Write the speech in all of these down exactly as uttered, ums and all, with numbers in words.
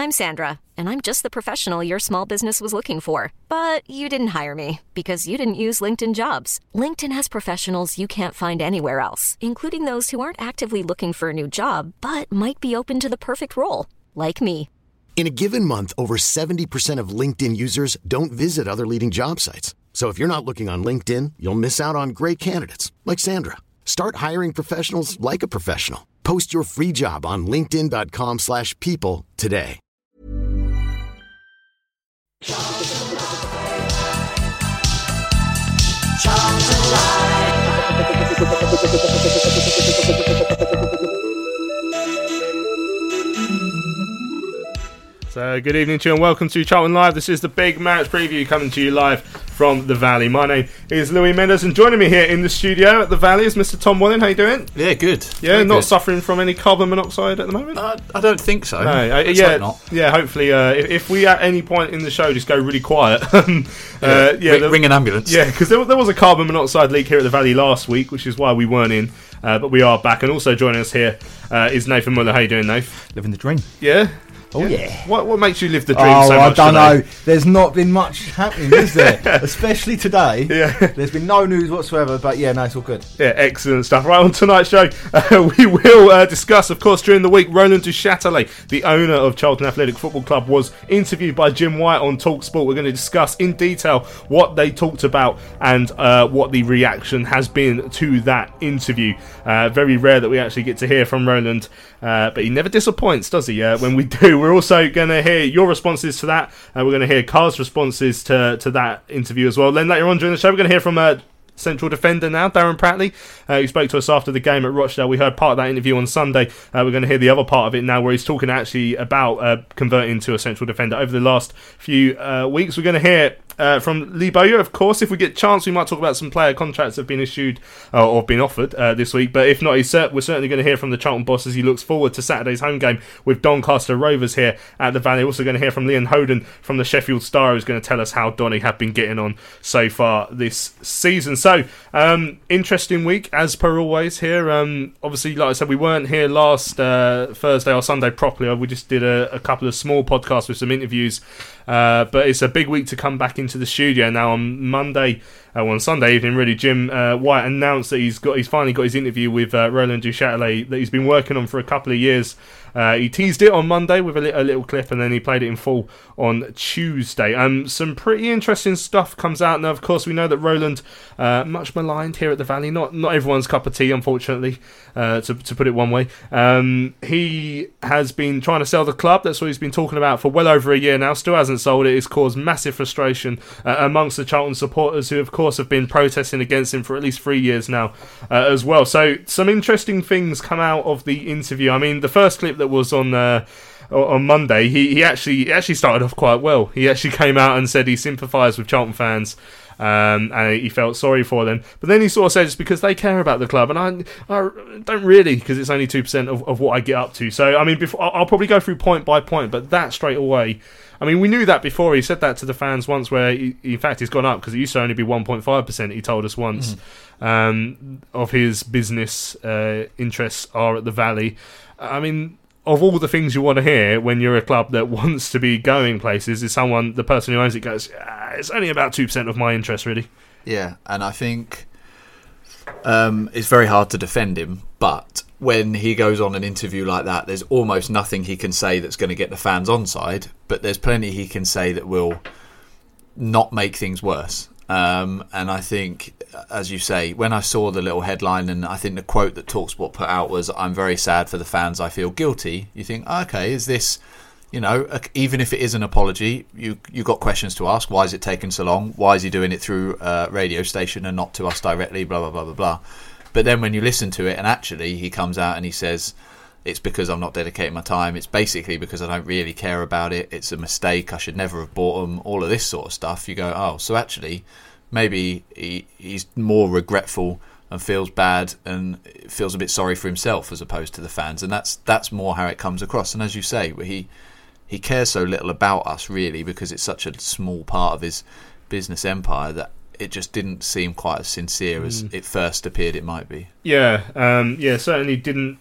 I'm Sandra, and I'm just the professional your small business was looking for. But you didn't hire me because you didn't use LinkedIn Jobs. LinkedIn has professionals you can't find anywhere else, including those who aren't actively looking for a new job, but might be open to the perfect role, like me. In a given month, over seventy percent of LinkedIn users don't visit other leading job sites. So if you're not looking on LinkedIn, you'll miss out on great candidates like Sandra. Start hiring professionals like a professional. Post your free job on linkedin.com slash people today. So, good evening to you and welcome to Charlton Live. This is the big match preview coming to you live from the Valley. My name is Louis Mendes and joining me here in the studio at the Valley is Mister Tom Walling. How you doing? Yeah, good. Yeah, Very not good. Suffering from any carbon monoxide at the moment? Uh, I don't think so. No, uh, Let's yeah, hope not. yeah. Hopefully, uh, if, if we at any point in the show just go really quiet, um, Yeah, uh, yeah, ring, the- ring an ambulance. Yeah, because there, there was a carbon monoxide leak here at the Valley last week, which is why we weren't in. Uh, but we are back, and also joining us here uh, is Nathan Muller. How you doing, Nath? Living the dream. Yeah. Oh yeah. What what makes you live the dream Oh, so I much don't today? know. There's not been much happening, is there? Especially today. Yeah. There's been no news whatsoever, but yeah, no, it's all good. Yeah, excellent stuff. Right, on tonight's show, uh, we will uh, discuss, of course, during the week, Roland Duchâtelet, the owner of Charlton Athletic Football Club, was interviewed by Jim White on TalkSport. We're going to discuss in detail what they talked about and uh, what the reaction has been to that interview. Uh, very rare that we actually get to hear from Roland, uh, but he never disappoints, does he? Uh, when we do, we're also going to hear your responses to that. Uh, we're going to hear Carl's responses to, to that interview as well. Then later on during the show, we're going to hear from uh, central defender now, Darren Pratley, uh, who spoke to us after the game at Rochdale. We heard part of that interview on Sunday. Uh, we're going to hear the other part of it now, where he's talking actually about uh, converting to a central defender over the last few uh, weeks. We're going to hear Uh, from Lee Bowyer, of course. If we get a chance, we might talk about some player contracts that have been issued uh, or been offered uh, this week. But if not, he's cert- we're certainly going to hear from the Charlton boss as he looks forward to Saturday's home game with Doncaster Rovers here at the Valley. Also going to hear from Leon Hoden from the Sheffield Star, who's going to tell us how Donny have been getting on so far this season. So, um, interesting week as per always here. Um, obviously, like I said, we weren't here last uh, Thursday or Sunday properly. We just did a, a couple of small podcasts with some interviews. Uh, but it's a big week to come back into the studio now. On Monday, uh, well, on Sunday evening, really, Jim uh, White announced that he's got he's finally got his interview with uh, Roland Duchâtelet that he's been working on for a couple of years. Uh, he teased it on Monday with a, li- a little clip, and then he played it in full on Tuesday. Um, some pretty interesting stuff comes out now. Of course, we know that Roland, uh, much maligned here at the Valley, not not everyone's cup of tea, unfortunately, uh, to to put it one way. Um, he has been trying to sell the club. That's what he's been talking about for well over a year now. Still hasn't sold it. It's caused massive frustration uh, amongst the Charlton supporters, who, of course, have been protesting against him for at least three years now uh, as well. So, some interesting things come out of the interview. I mean, the first clip that was on uh, on Monday, he, he actually he actually started off quite well. He actually came out and said he sympathised with Charlton fans. Um, and he felt sorry for them, but then he sort of said it's because they care about the club, and I, I don't really, because it's only two percent of, of what I get up to. So I mean, before, I'll probably go through point by point, but that straight away, I mean, we knew that before. He said that to the fans once, where he, in fact he's gone up because it used to only be one point five percent. He told us once mm. um, of his business uh, interests are at the Valley. I mean, of all the things you want to hear when you're a club that wants to be going places, is someone, the person who owns it, goes, ah, it's only about two percent of my interest, really. Yeah, and I think um, it's very hard to defend him, but when he goes on an interview like that, there's almost nothing he can say that's going to get the fans on side, but there's plenty he can say that will not make things worse. Um, and I think, as you say, when I saw the little headline, and I think the quote that TalkSport put out was, "I'm very sad for the fans, I feel guilty," you think, okay, is this, you know, even if it is an apology, you you got questions to ask. Why is it taking so long? Why is he doing it through a radio station and not to us directly, blah, blah, blah, blah, blah. But then when you listen to it, and actually he comes out and he says, it's because I'm not dedicating my time. It's basically because I don't really care about it. It's a mistake. I should never have bought them. All of this sort of stuff. You go, oh, so actually, maybe he, he's more regretful and feels bad and feels a bit sorry for himself as opposed to the fans. And that's that's more how it comes across. And as you say, he he cares so little about us, really, because it's such a small part of his business empire that it just didn't seem quite as sincere as mm. it first appeared it might be. Yeah, um, yeah, certainly didn't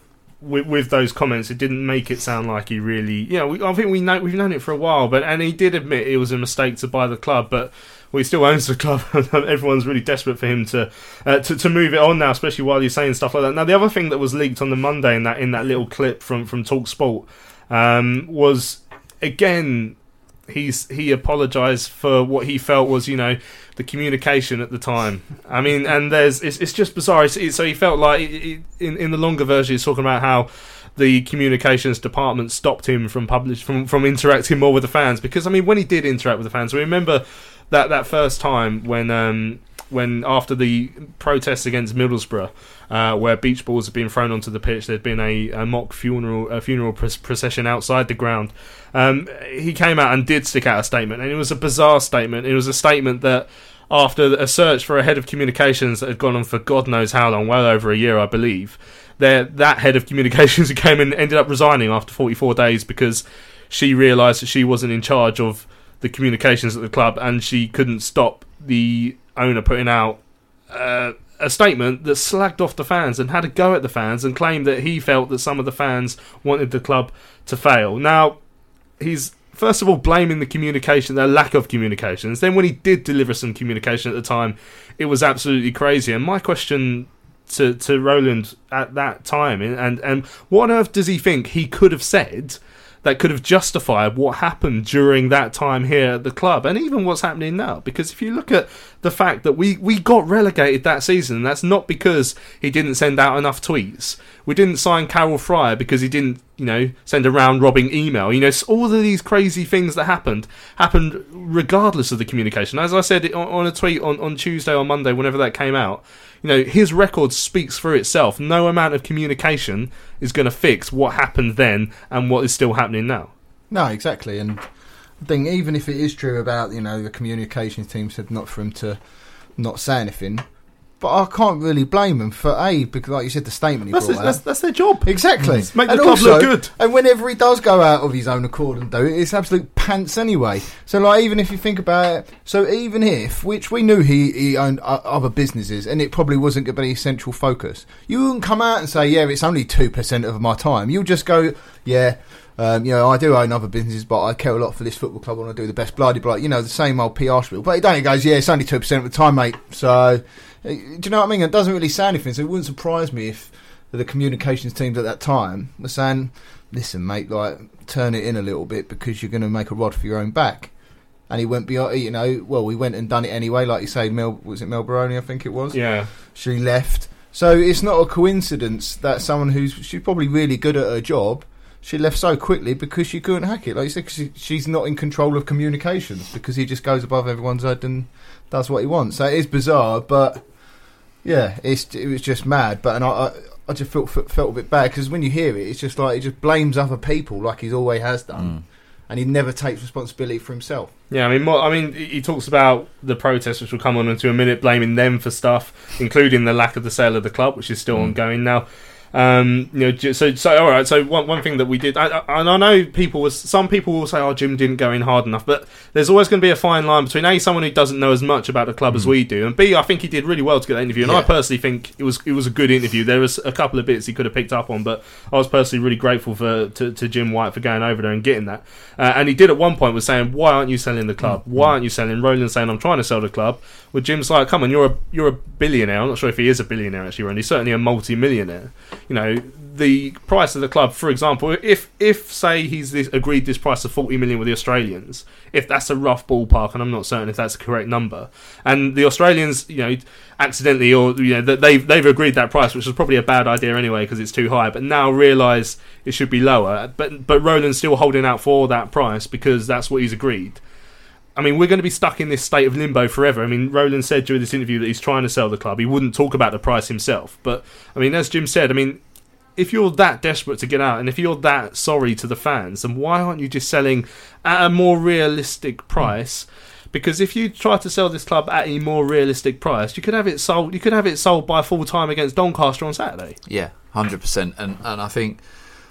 with, with those comments, it didn't make it sound like he really, you know, we, I think we know we've known it for a while, but and he did admit it was a mistake to buy the club, but well, he still owns the club. Everyone's really desperate for him to, uh, to to move it on now, especially while he's saying stuff like that. Now, the other thing that was leaked on the Monday in that in that little clip from from TalkSport um, was again. He's he apologised for what he felt was, you know, the communication at the time. I mean, and there's it's, it's just bizarre. It's, so he felt like it, in in the longer version, he's talking about how the communications department stopped him from publish from from interacting more with the fans, because I mean, when he did interact with the fans, we remember that that first time when um when after the protests against Middlesbrough, uh, where beach balls had been thrown onto the pitch, there'd been a, a mock funeral a funeral procession outside the ground. Um, he came out and did stick out a statement, and it was a bizarre statement. It was a statement that, after a search for a head of communications that had gone on for God knows how long, well over a year, I believe, there that head of communications who came and ended up resigning after forty-four days because she realised that she wasn't in charge of the communications at the club, and she couldn't stop the owner putting out uh, a statement that slagged off the fans and had a go at the fans and claimed that he felt that some of the fans wanted the club to fail. Now, he's first of all blaming the communication, the lack of communications. Then when he did deliver some communication at the time, it was absolutely crazy. And my question to to Roland at that time, and, and what on earth does he think he could have said that could have justified what happened during that time here at the club, and even what's happening now? Because if you look at the fact that we, we got relegated that season, that's not because he didn't send out enough tweets. We didn't sign Carol Fryer because he didn't, you know, send a round-robbing email. You know, all of these crazy things that happened, happened regardless of the communication. As I said on, on a tweet on, on Tuesday or Monday, whenever that came out, you know, his record speaks for itself. No amount of communication is going to fix what happened then and what is still happening now. No, exactly. And I think even if it is true about, you know, the communications team said not for him to not say anything, but I can't really blame them for A, because like you said, the statement he that's brought his, out. That's, that's their job. Exactly. Just make the and club also, look good. And whenever he does go out of his own accord and do it, it's absolute pants anyway. So like, even if you think about it, so even if, which we knew he, he owned other businesses and it probably wasn't going to be his central focus, you wouldn't come out and say, yeah, it's only two percent of my time. You'll just go, yeah, Um, you know, I do own other businesses, but I care a lot for this football club. I want to do the best, bloody blah. You know, the same old P R spiel. But he don't. He goes, yeah, it's only two percent of the time, mate. So, do you know what I mean? It doesn't really say anything. So it wouldn't surprise me if the communications teams at that time were saying, "Listen, mate, like turn it in a little bit because you're going to make a rod for your own back." And he went beyond. You know, well, we went and done it anyway. Like you say, Mel was it Mel Baroni? I think it was. Yeah. She left. So it's not a coincidence that someone who's she's probably really good at her job, she left so quickly because she couldn't hack it. Like you said, 'cause she, she's not in control of communications because he just goes above everyone's head and does what he wants. So it is bizarre, but yeah, it's it was just mad. But and I I, I just felt felt a bit bad because when you hear it, it's just like he just blames other people like he always has done, mm. and he never takes responsibility for himself. Yeah, I mean, I mean, he talks about the protests, which we'll come on into a minute, blaming them for stuff, including the lack of the sale of the club, which is still mm. ongoing now. Um, you know, so so all right. So one one thing that we did, I, I, and I know people was some people will say, "Oh, Jim didn't go in hard enough," but there's always going to be a fine line between A, someone who doesn't know as much about the club mm. as we do, and B, I think he did really well to get that interview, and yeah. I personally think it was it was a good interview. There was a couple of bits he could have picked up on, but I was personally really grateful for to, to Jim White for going over there and getting that. Uh, and he did at one point was saying, "Why aren't you selling the club? Mm. Why aren't you selling?" Roland saying, "I'm trying to sell the club." Well, Jim's like, "Come on, you're a you're a billionaire." I'm not sure if he is a billionaire actually, Roland. He's certainly a multi-millionaire. You know. The price of the club, for example, if if say he's this, agreed this price of forty million with the Australians, if that's a rough ballpark, and I'm not certain if that's the correct number, and the Australians, you know, accidentally or you know they've they've agreed that price, which is probably a bad idea anyway because it's too high, but now realise it should be lower. But but Roland's still holding out for that price because that's what he's agreed. I mean, we're going to be stuck in this state of limbo forever. I mean, Roland said during this interview that he's trying to sell the club. He wouldn't talk about the price himself, but I mean, as Jim said, I mean. If you're that desperate to get out, and if you're that sorry to the fans, then why aren't you just selling at a more realistic price? Because if you try to sell this club at a more realistic price, you could have it sold. You could have it sold by full time against Doncaster on Saturday. Yeah, hundred percent. And and I think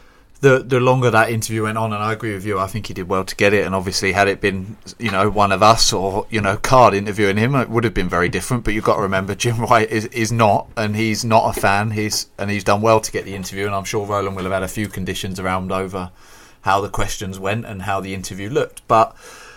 the the longer that interview went on, and I agree with you, I think he did well to get it. And obviously, had it been, you know, one of us or, you know, Card interviewing him, it would have been very different. But you've got to remember, Jim White is, is not, and he's not a fan. He's and he's done well to get the interview, and I'm sure Roland will have had a few conditions around over how the questions went and how the interview looked. But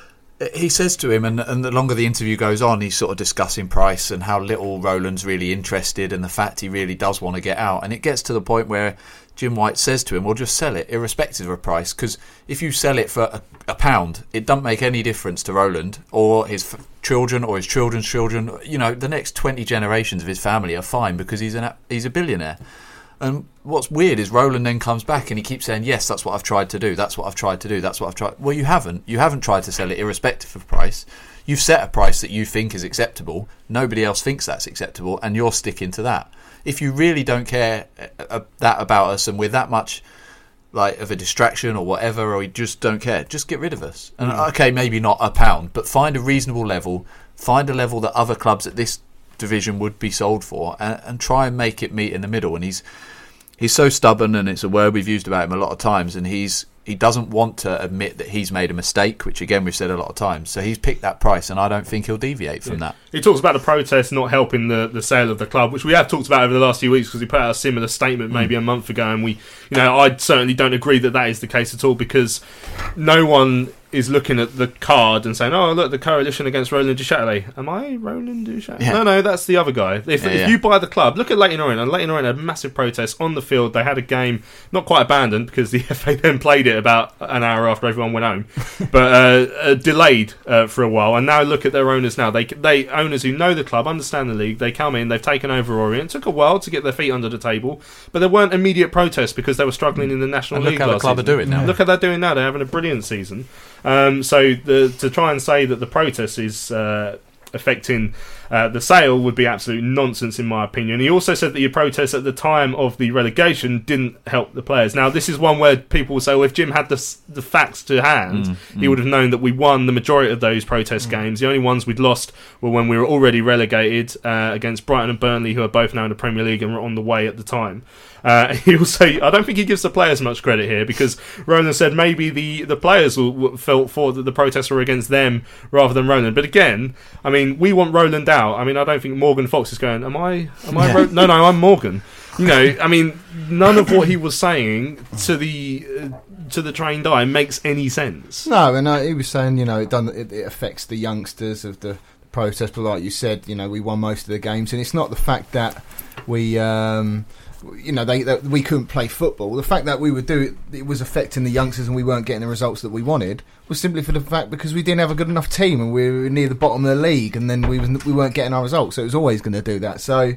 he says to him, and, and the longer the interview goes on, he's sort of discussing price and how little Roland's really interested, and the fact he really does want to get out. And it gets to the point where Jim White says to him, well, just sell it, irrespective of price, because if you sell it for a, a pound, it doesn't make any difference to Roland or his f- children or his children's children. You know, the next twenty generations of his family are fine because he's an he's a billionaire. And what's weird is Roland then comes back and he keeps saying, yes, that's what I've tried to do, that's what I've tried to do, that's what I've tried. Well, you haven't. You haven't tried to sell it irrespective of price. You've set a price that you think is acceptable. Nobody else thinks that's acceptable, and you're sticking to that. If you really don't care uh, that about us, and we're that much like of a distraction or whatever, or you just don't care, just get rid of us. And mm. okay, maybe not a pound, but find a reasonable level, find a level that other clubs at this division would be sold for, and, and try and make it meet in the middle. And he's he's so stubborn, and it's a word we've used about him a lot of times, and he's he doesn't want to admit that he's made a mistake, which again we've said a lot of times. So he's picked that price, and I don't think he'll deviate from yeah. that. He talks about the protest not helping the, the sale of the club, which we have talked about over the last few weeks, because he put out a similar statement maybe mm. a month ago, and we, you know, I certainly don't agree that that is the case at all, because no one is looking at the card and saying, oh, look, the coalition against Roland Duchâtelet. Am I Roland Duchâtelet? Yeah. No, no, that's the other guy. If, yeah, if yeah. you buy the club, look at Leyton Orient. And Leyton Orient had a massive protest on the field. They had a game, not quite abandoned, because the F A then played it about an hour after everyone went home, but uh, uh, delayed uh, for a while. And now look at their owners now. They they owners who know the club, understand the league, they come in, they've taken over Orient. It took a while to get their feet under the table, but there weren't immediate protests because they were struggling in the National and League look how last the club season. are doing now. Look how they're doing now. They're having a brilliant season. Um, so the, to try and say that the protest is uh, affecting uh, the sale would be absolute nonsense in my opinion. He also said that your protest at the time of the relegation didn't help the players. Now this is one where people will say, well, if Jim had the, the facts to hand, mm, he mm. would have known that we won the majority of those protest mm. games. The only ones we'd lost were when we were already relegated uh, against Brighton and Burnley, who are both now in the Premier League and were on the way at the time. Uh, he also, I don't think he gives the players much credit here, because Roland said maybe the, the players will, will, felt thought that the protests were against them rather than Roland. But again, I mean, we want Roland out. I mean, I don't think Morgan Fox is going, am I, am I, yeah. Ro-? no, no, I'm Morgan. You know, I mean, none of what he was saying to the uh, to the trained eye makes any sense. No, and uh, he was saying, you know, it, done, it, it affects the youngsters of the protest, but like you said, you know, we won most of the games, and it's not the fact that we. Um, You know, they, they we couldn't play football. The fact that we would do it, it was affecting the youngsters, and we weren't getting the results that we wanted, was simply for the fact because we didn't have a good enough team, and we were near the bottom of the league, and then we was, we weren't getting our results. So it was always going to do that. So,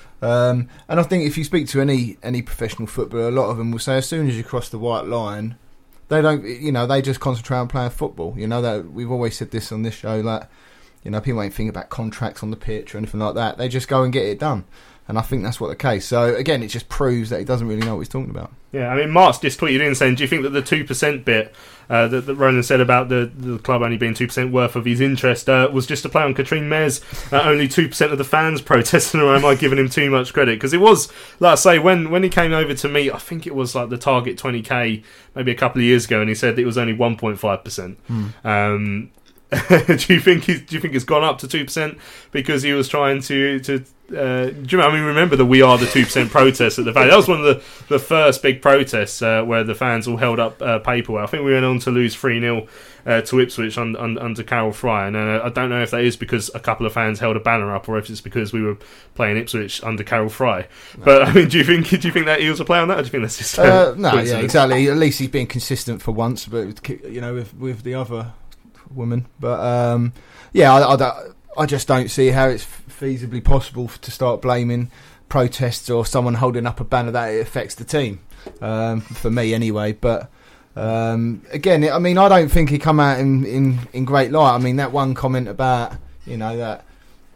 um, and I think if you speak to any any professional footballer, a lot of them will say as soon as you cross the white line, they don't. You know, they just concentrate on playing football. You know that we've always said this on this show, that you know people ain't think about contracts on the pitch or anything like that. They just go and get it done. And I think that's what the case. So, again, it just proves that he doesn't really know what he's talking about. Yeah, I mean, Mark's just tweeted in saying, do you think that the two percent bit uh, that, that Roland said about the, the club only being two percent worth of his interest uh, was just a play on Katrine Mez, uh, only two percent of the fans protesting, or am I giving him too much credit? Because it was, like I say, when, when he came over to me, I think it was like the target twenty K maybe a couple of years ago, and he said it was only one point five percent. Hmm. Um, do you think he's, do you think it's gone up to two percent because he was trying to... to Uh, do you know, I mean, remember the We Are the two percent protest at the Valley? That was one of the, the first big protests uh, where the fans all held up uh, paperwork. I think we went on to lose three nil uh, to Ipswich un, un, under Carol Fry, and uh, I don't know if that is because a couple of fans held a banner up, or if it's because we were playing Ipswich under Carol Fry. No. But I mean, do you think do you think that he was a play on that, or do you think that's just uh, uh, no? Yeah, exactly. At least he's being consistent for once, but you know, with with the other woman. But um, yeah, I, I, I just don't see how it's feasibly possible to start blaming protests or someone holding up a banner that it affects the team, um, for me anyway. But um, again, I mean, I don't think he come out in, in, in great light. I mean, that one comment about, you know, that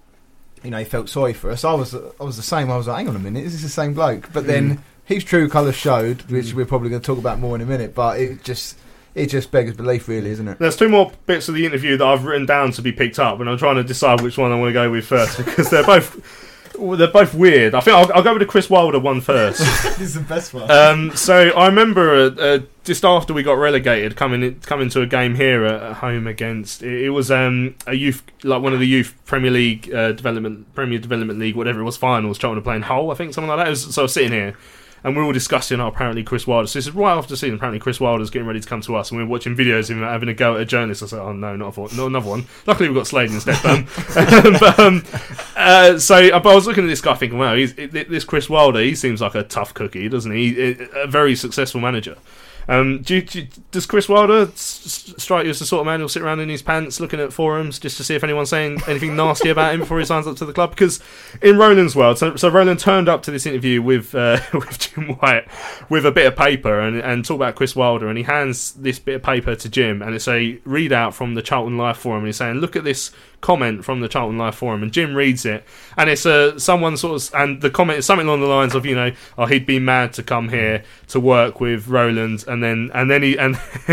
you know he felt sorry for us, I was I was the same. I was like, hang on a minute, is this the same bloke? But then mm. his true colours showed, which mm. we're probably going to talk about more in a minute, but it just It just beggars belief, really, isn't it? There's two more bits of the interview that I've written down to be picked up, and I'm trying to decide which one I want to go with first, because they're both well, they're both weird. I think I'll, I'll go with the Chris Wilder one first. This is the best one. Um, so I remember uh, uh, just after we got relegated, coming in, coming to a game here at, at home against it, it was um, a youth, like one of the youth Premier League uh, development, Premier Development League, whatever it was, finals. Charlton were playing Hull, I think, something like that. It was, so I was sitting here. And we were all discussing, oh, apparently Chris Wilder. So this is right after the season. Apparently Chris Wilder's getting ready to come to us, and we were watching videos of him having a go at a journalist. I said, oh no, not, a, not another one. Luckily we got Slade instead. Um, but, um, uh, so but I was looking at this guy thinking, wow, he's, this Chris Wilder, he seems like a tough cookie, doesn't he? A very successful manager. Um, do you, do you, does Chris Wilder s- strike you as the sort of man who'll sit around in his pants looking at forums just to see if anyone's saying anything nasty about him before he signs up to the club? Because in Roland's world, so, so Roland turned up to this interview with uh, with Jim White with a bit of paper and, and talk about Chris Wilder, and he hands this bit of paper to Jim, and it's a readout from the Charlton Live forum, and he's saying, look at this comment from the Charlton Live forum, and Jim reads it, and it's uh, someone sort of, and the comment is something along the lines of, you know, oh, he'd be mad to come here to work with Roland, and then and then he and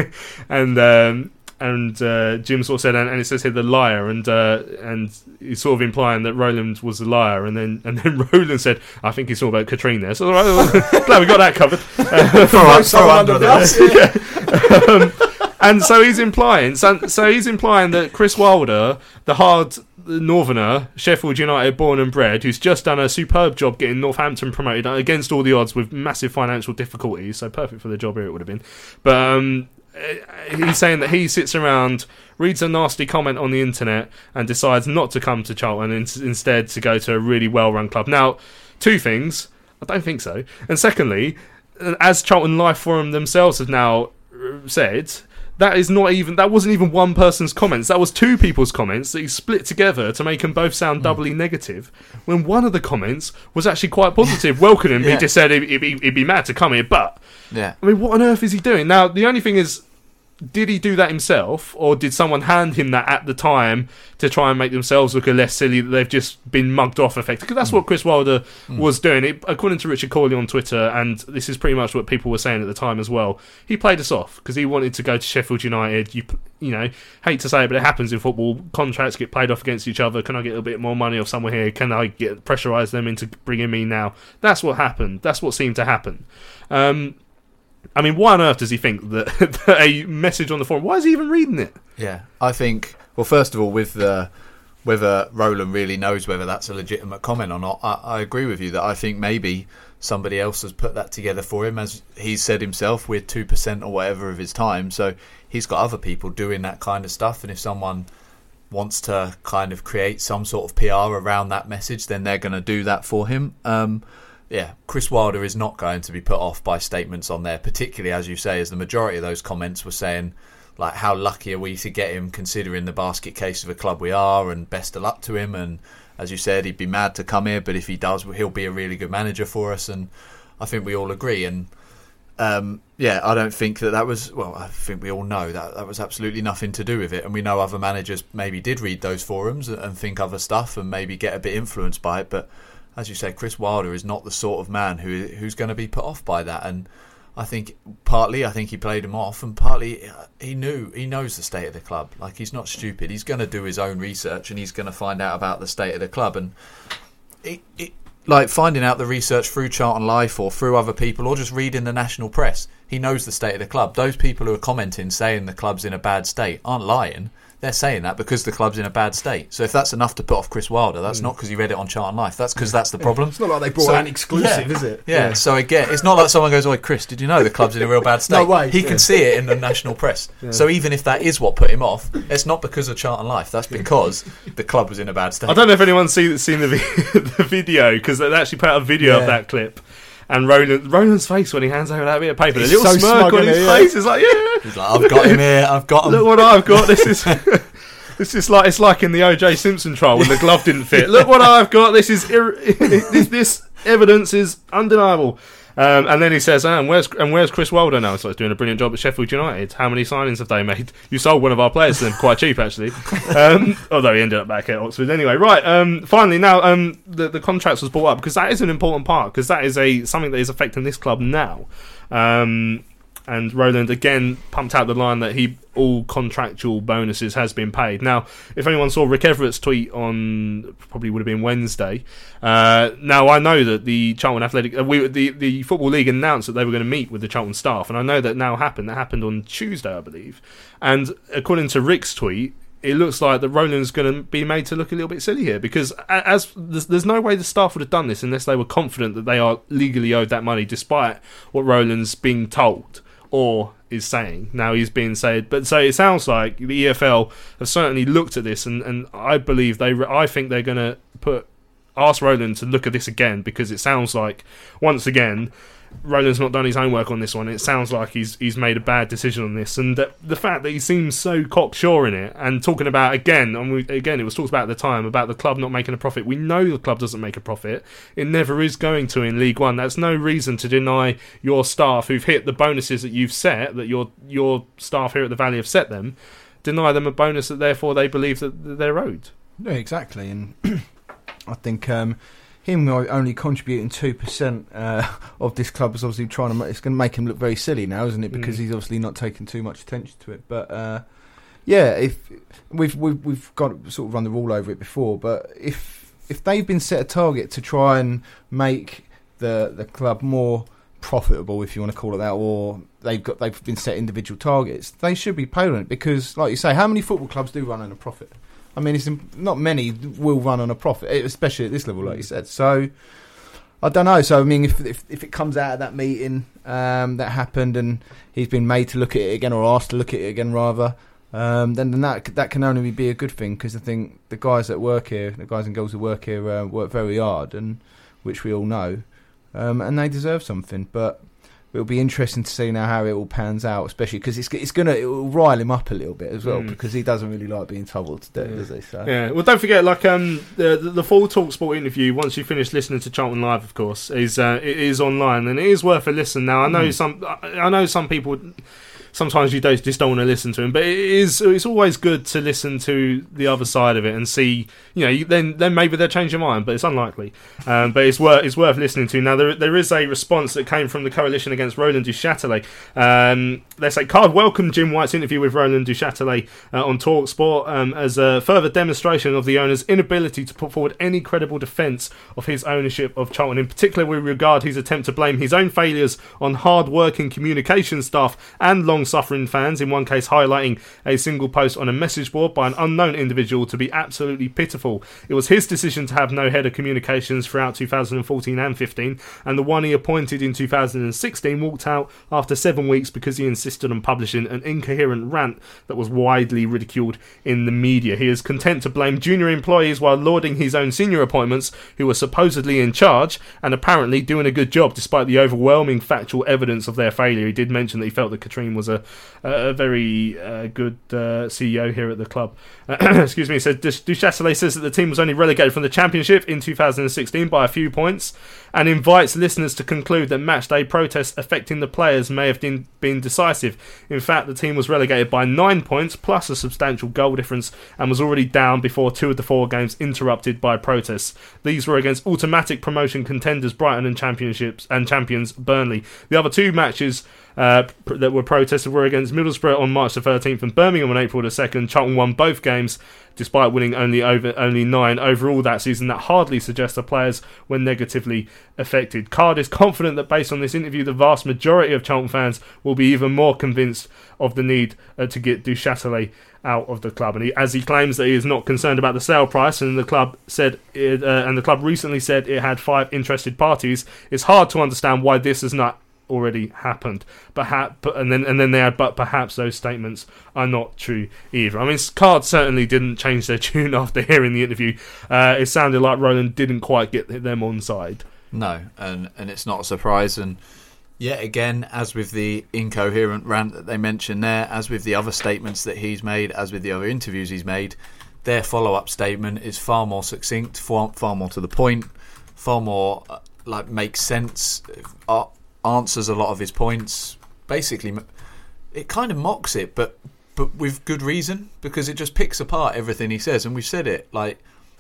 and um, and uh, Jim sort of said, and, and it says here the liar, and uh, and he's sort of implying that Roland was a liar, and then and then Roland said, I think he's talking about Katrine there, so all right, glad we got that covered. Uh, throw, throw under the bus. Yeah. um, And so he's implying, so, so he's implying that Chris Wilder, the hard northerner, Sheffield United born and bred, who's just done a superb job getting Northampton promoted against all the odds with massive financial difficulties, so perfect for the job here it would have been. But um, he's saying that he sits around, reads a nasty comment on the internet, and decides not to come to Charlton and instead to go to a really well-run club. Now, two things. I don't think so. And secondly, as Charlton Life Forum themselves have now said, that is not even that wasn't even one person's comments. That was two people's comments that he split together to make them both sound doubly mm. negative. When one of the comments was actually quite positive, welcoming him. Yeah. He just said he'd, he'd, he'd be mad to come here, but yeah. I mean, what on earth is he doing? Now, the only thing is, did he do that himself, or did someone hand him that at the time to try and make themselves look a less silly that they've just been mugged off effectively? Because that's mm. what Chris Wilder mm. was doing. It, according to Richard Corley on Twitter, and this is pretty much what people were saying at the time as well, he played us off because he wanted to go to Sheffield United. You you know, hate to say it, but it happens in football. Contracts get played off against each other. Can I get a bit more money off somewhere here? Can I get pressurise them into bringing me now? That's what happened. That's what seemed to happen. Um... I mean, why on earth does he think that, that a message on the forum, why is he even reading it? Yeah, I think, well, first of all, with the, whether Roland really knows whether that's a legitimate comment or not, I, I agree with you that I think maybe somebody else has put that together for him. As he said himself, we're two percent or whatever of his time, so he's got other people doing that kind of stuff, and if someone wants to kind of create some sort of P R around that message, then they're going to do that for him. Um Yeah, Chris Wilder is not going to be put off by statements on there, particularly, as you say, as the majority of those comments were saying, like, how lucky are we to get him considering the basket case of a club we are, and best of luck to him. And as you said, he'd be mad to come here, but if he does, he'll be a really good manager for us. And I think we all agree. And um, yeah, I don't think that that was, well, I think we all know that that was absolutely nothing to do with it. And we know other managers maybe did read those forums and think other stuff and maybe get a bit influenced by it. But as you say, Chris Wilder is not the sort of man who who's going to be put off by that. And I think partly, I think he played him off, and partly he knew, he knows the state of the club. Like, he's not stupid. He's going to do his own research, and he's going to find out about the state of the club. And it, it, like finding out the research through Charlton Life or through other people, or just reading the national press, he knows the state of the club. Those people who are commenting saying the club's in a bad state aren't lying. They're saying that because the club's in a bad state. So if that's enough to put off Chris Wilder, that's mm. not because he read it on Charlton Life. That's because that's the problem. It's not like they brought so, an exclusive, yeah, is it? Yeah. yeah. So again, it's not like someone goes, "Oh, Chris, did you know the club's in a real bad state?" No way. He yeah. can see it in the national press. Yeah. So even if that is what put him off, it's not because of Charlton Life. That's because the club was in a bad state. I don't know if anyone's seen, seen the, the video, because they actually put out a video yeah. of that clip. And Roland, Roland's face when he hands over that bit of paper, the little so smirk on his face yeah. is like, yeah. He's like, I've got him here, I've got him. Look what I've got, this is... This is like it's like in the O J Simpson trial when the glove didn't fit. Look what I've got. This is ir- this, this evidence is undeniable. Um, and then he says, oh, and where's and where's Chris Wilder now? So he's doing a brilliant job at Sheffield United. How many signings have they made? You sold one of our players to them quite cheap, actually. Um, although he ended up back at Oxford anyway. Right. Um, finally, now um, the the contracts was brought up because that is an important part, because that is a something that is affecting this club now. Um, and Roland again pumped out the line that he all contractual bonuses has been paid. Now, if anyone saw Rick Everett's tweet on, probably would have been Wednesday, uh, now I know that the Charlton Athletic, uh, we, the, the Football League announced that they were going to meet with the Charlton staff, and I know that now happened. That happened on Tuesday, I believe. And according to Rick's tweet, it looks like that Roland's going to be made to look a little bit silly here, because as there's, there's no way the staff would have done this unless they were confident that they are legally owed that money, despite what Roland's being told or is saying. Now he's being said, but so it sounds like the E F L have certainly looked at this, and, and I believe they, I think they're going to put ask Roland to look at this again, because it sounds like once again Roland's not done his homework on this one. It sounds like he's he's made a bad decision on this, and that the fact that he seems so cocksure in it and talking about again, and we, again, it was talked about at the time about the club not making a profit. We know the club doesn't make a profit. It never is going to in League One. That's no reason to deny your staff who've hit the bonuses that you've set, that your your staff here at the Valley have set them, deny them a bonus that therefore they believe that they're owed. Yeah, exactly, and I think. Um, Him only contributing two percent uh, of this club is obviously trying to. Make, it's going to make him look very silly now, isn't it? Because mm. he's obviously not taking too much attention to it. But uh, yeah, if we've we've we've got to sort of run the rule over it before. But if if they've been set a target to try and make the the club more profitable, if you want to call it that, or they've got they've been set individual targets, they should be paid on it. Because, like you say, how many football clubs do run on a profit? I mean, it's not many will run on a profit, especially at this level, like you said. So, I don't know. So, I mean, if if, if it comes out of that meeting um, that happened and he's been made to look at it again, or asked to look at it again, rather, um, then, then that that can only be a good thing, because I think the guys that work here, the guys and girls that work here, uh, work very hard, and which we all know, um, and they deserve something. But it'll be interesting to see now how it all pans out, especially because it's it's gonna it will rile him up a little bit as well, mm. because he doesn't really like being told to do it, yeah. does he? So. Yeah. Well, don't forget, like um, the the full TalkSport interview, once you finish listening to Charlton Live, of course, is uh, it is online, and it is worth a listen. Now, I know mm. some I know some people. Sometimes you don't, just don't want to listen to him, but it is it's always good to listen to the other side of it and see, you know, you, then then maybe they'll change your mind, but it's unlikely. Um, but it's worth it's worth listening to. Now there there is a response that came from the coalition against Roland Duchâtelet. Um, they say Card welcomed Jim White's interview with Roland Duchâtelet uh, on TalkSport um, as a further demonstration of the owner's inability to put forward any credible defence of his ownership of Charlton. In particular, we regard his attempt to blame his own failures on hard-working communication staff and long suffering fans, in one case highlighting a single post on a message board by an unknown individual to be absolutely pitiful. It was his decision to have no head of communications throughout two thousand fourteen and fifteen, and the one he appointed in two thousand sixteen walked out after seven weeks because he insisted on publishing an incoherent rant that was widely ridiculed in the media. He is content to blame junior employees while lauding his own senior appointments, who were supposedly in charge and apparently doing a good job despite the overwhelming factual evidence of their failure. He did mention that he felt that Katrine was a a very uh, good uh, C E O here at the club. Uh, excuse me. So Duchâtelet says that the team was only relegated from the Championship in two thousand sixteen by a few points, and invites listeners to conclude that matchday protests affecting the players may have been, been decisive. In fact, the team was relegated by nine points plus a substantial goal difference, and was already down before two of the four games interrupted by protests. These were against automatic promotion contenders Brighton and championships and champions Burnley. The other two matches Uh, pr- that were protested were against Middlesbrough on March the thirteenth and Birmingham on April the second. Charlton won both games despite winning only over only nine overall that season. That hardly suggests the players were negatively affected. Card is confident that based on this interview, the vast majority of Charlton fans will be even more convinced of the need uh, to get Duchâtelet out of the club. And he, as he claims that he is not concerned about the sale price, and the club said it, uh, and the club recently said it had five interested parties, it's hard to understand why this has not already happened. Perhaps, and then and then they add, but perhaps those statements are not true either. I mean, Card certainly didn't change their tune after hearing the interview. Uh, it sounded like Roland didn't quite get them on side. No, and and it's not a surprise. And yet again, as with the incoherent rant that they mentioned there, as with the other statements that he's made, as with the other interviews he's made, their follow-up statement is far more succinct, far, far more to the point, far more uh, like makes sense. Uh, answers a lot of his points. Basically, it kind of mocks it, but but with good reason, because it just picks apart everything he says. And we've said it, like,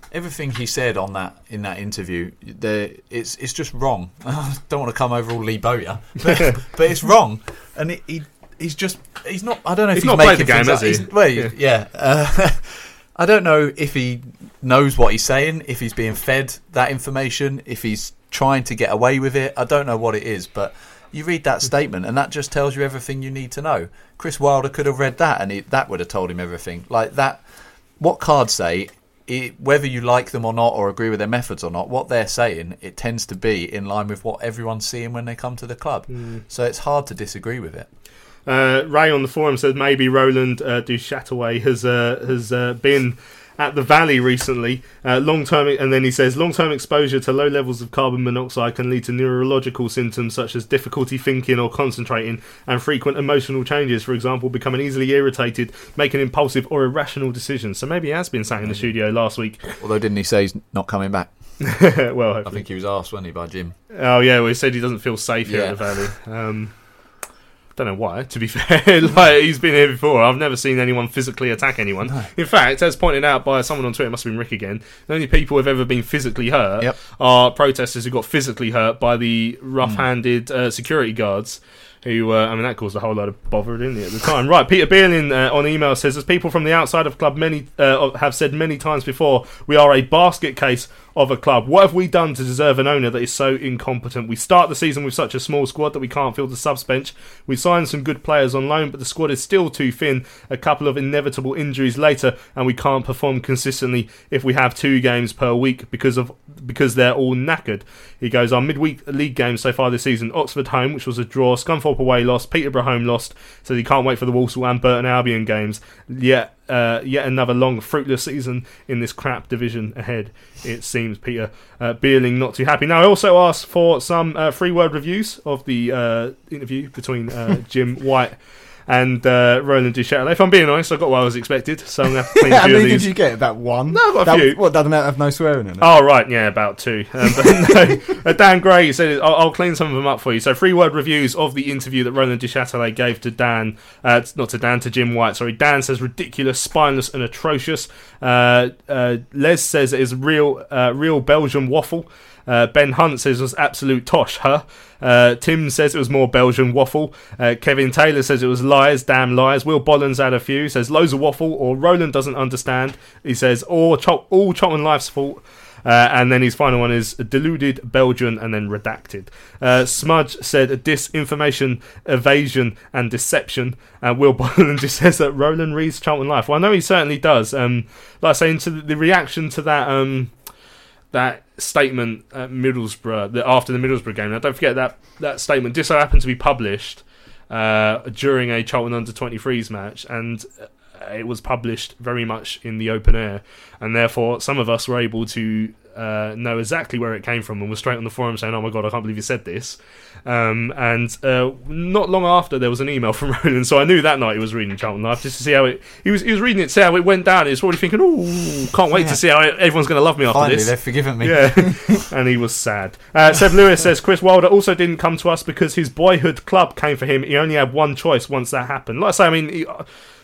everything he said on that in that interview, the, it's it's just wrong. I don't want to come over all Lee Bowyer, but, but it's wrong, and it, he he's just he's not. I don't know if he's, he's not making played the game, things has up. he? Well, Yeah. yeah. Uh, I don't know if he knows what he's saying, if he's being fed that information, if he's trying to get away with it. I don't know what it is, but you read that statement, and that just tells you everything you need to know. Chris Wilder could have read that, and he, that would have told him everything. Like that, what cards say. It, whether you like them or not, or agree with their methods or not, what they're saying, it tends to be in line with what everyone's seeing when they come to the club. Mm. So it's hard to disagree with it. Uh, Ray on the forum said maybe Roland uh, du Châtelet has uh, has uh, been at the Valley recently. Uh, long term, and then he says long term exposure to low levels of carbon monoxide can lead to neurological symptoms such as difficulty thinking or concentrating, and frequent emotional changes. For example, becoming easily irritated, making impulsive or irrational decisions. So maybe he has been sat in the studio last week. Although didn't he say he's not coming back? Well, hopefully. I think he was asked, wasn't he, by Jim? Oh yeah, well he said he doesn't feel safe here yeah. at the Valley. Um, Don't know why, to be fair. Like, he's been here before. I've never seen anyone physically attack anyone. No. In fact, as pointed out by someone on Twitter, it must have been Rick again, the only people who've ever been physically hurt yep. are protesters who got physically hurt by the rough-handed uh, security guards. Who, uh, I mean, that caused a whole lot of bother, didn't it, at the time? Right, Peter Beerling uh, on email says, as people from the outside of the club many uh, have said many times before, we are a basket case of a club. What have we done to deserve an owner that is so incompetent? We start the season with such a small squad that we can't fill the subs bench. We signed some good players on loan, but the squad is still too thin. A couple of inevitable injuries later, and we can't perform consistently if we have two games per week because of because they're all knackered. He goes, our midweek league games so far this season: Oxford home, which was a draw; Scunthorpe away, lost; Peterborough home, lost. So he can't wait for the Walsall and Burton Albion games. Yet. Uh, yet another long, fruitless season in this crap division ahead, it seems. Peter uh, Beerling not too happy. Now, I also asked for some uh, free word reviews of the uh, interview between uh, Jim White and uh, Roland du Châtelet. If I'm being honest, I got what I was expected, so I'm going to have to clean a How few of many these. did you get? About one? No, I got a that, few. What, doesn't that have no swearing in it? Oh, right, yeah, about two. Um, but no, uh, Dan Gray said, I'll, I'll clean some of them up for you. So, free word reviews of the interview that Roland du Châtelet gave to Dan, uh, not to Dan, to Jim White. Sorry, Dan says ridiculous, spineless, and atrocious. Uh, uh, Les says it is real, uh, real Belgian waffle. Uh, Ben Hunt says it was absolute tosh, huh? Uh, Tim says it was more Belgian waffle. Uh, Kevin Taylor says it was lies, damn lies. Will Bollins had a few. Says loads of waffle, or Roland doesn't understand. He says or Chop, all Cheltenham Life's fault. Uh, and then his final one is deluded, Belgian, and then redacted. Uh, Smudge said disinformation, evasion, and deception. And Will Boland just says that Roland reads Cheltenham Life. Well, I know he certainly does. Um, like I say, into the, the reaction to that um, that statement at Middlesbrough, the, after the Middlesbrough game. Now, don't forget that that statement just so happened to be published uh, during a Cheltenham under twenty-threes match, and it was published very much in the open air, and therefore some of us were able to uh, know exactly where it came from, and were straight on the forum saying, oh my god, I can't believe you said this. Um, and uh, not long after, there was an email from Roland, so I knew that night he was reading Cheltenham Life, just to see how it he was he was reading it to see how it went down. He was probably thinking, oh, can't wait yeah. to see how it, everyone's going to love me after Finally, this. they've forgiven me. Yeah. And he was sad. uh, Seb Lewis says Chris Wilder also didn't come to us because his boyhood club came for him. He only had one choice once that happened. Like I say, I mean, he,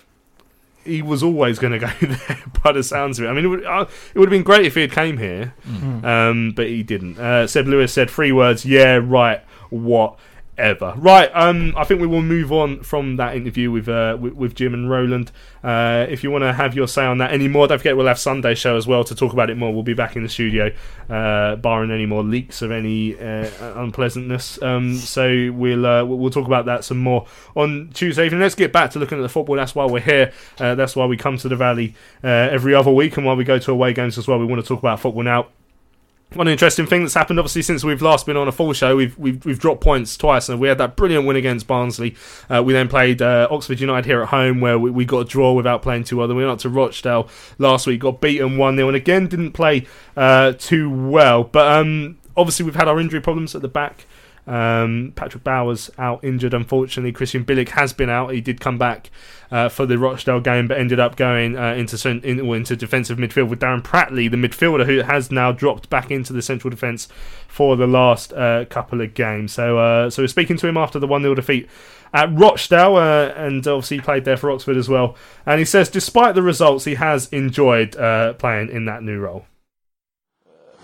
he was always going to go there by the sounds of it. I mean, it would, uh, it would have been great if he had came here, mm-hmm. um, but he didn't. Uh, Seb Lewis said three words, yeah, right, what? Ever. Right, um, I think we will move on from that interview with uh, with, with Jim and Roland. Uh, if you want to have your say on that anymore, don't forget we'll have Sunday show as well to talk about it more. We'll be back in the studio, uh, barring any more leaks of any uh, unpleasantness. Um, so we'll uh, we'll talk about that some more on Tuesday evening. Let's get back to looking at the football. That's why we're here. Uh, that's why we come to the Valley uh, every other week, and why we go to away games as well. We want to talk about football now. One interesting thing that's happened, obviously, since we've last been on a full show, we've we've, we've dropped points twice, and we had that brilliant win against Barnsley. Uh, we then played uh, Oxford United here at home, where we, we got a draw without playing too well. Then we went up to Rochdale last week, got beaten one nil, and again didn't play uh, too well. But um, obviously, we've had our injury problems at the back. Um, Patrick Bowers out injured, unfortunately. Christian Billig has been out. He did come back uh, for the Rochdale game, but ended up going uh, into in, into defensive midfield with Darren Pratley, the midfielder who has now dropped back into the central defence for the last uh, couple of games. So, uh, so we're speaking to him after the one nil defeat at Rochdale, uh, and obviously he played there for Oxford as well. And he says, despite the results, he has enjoyed uh, playing in that new role.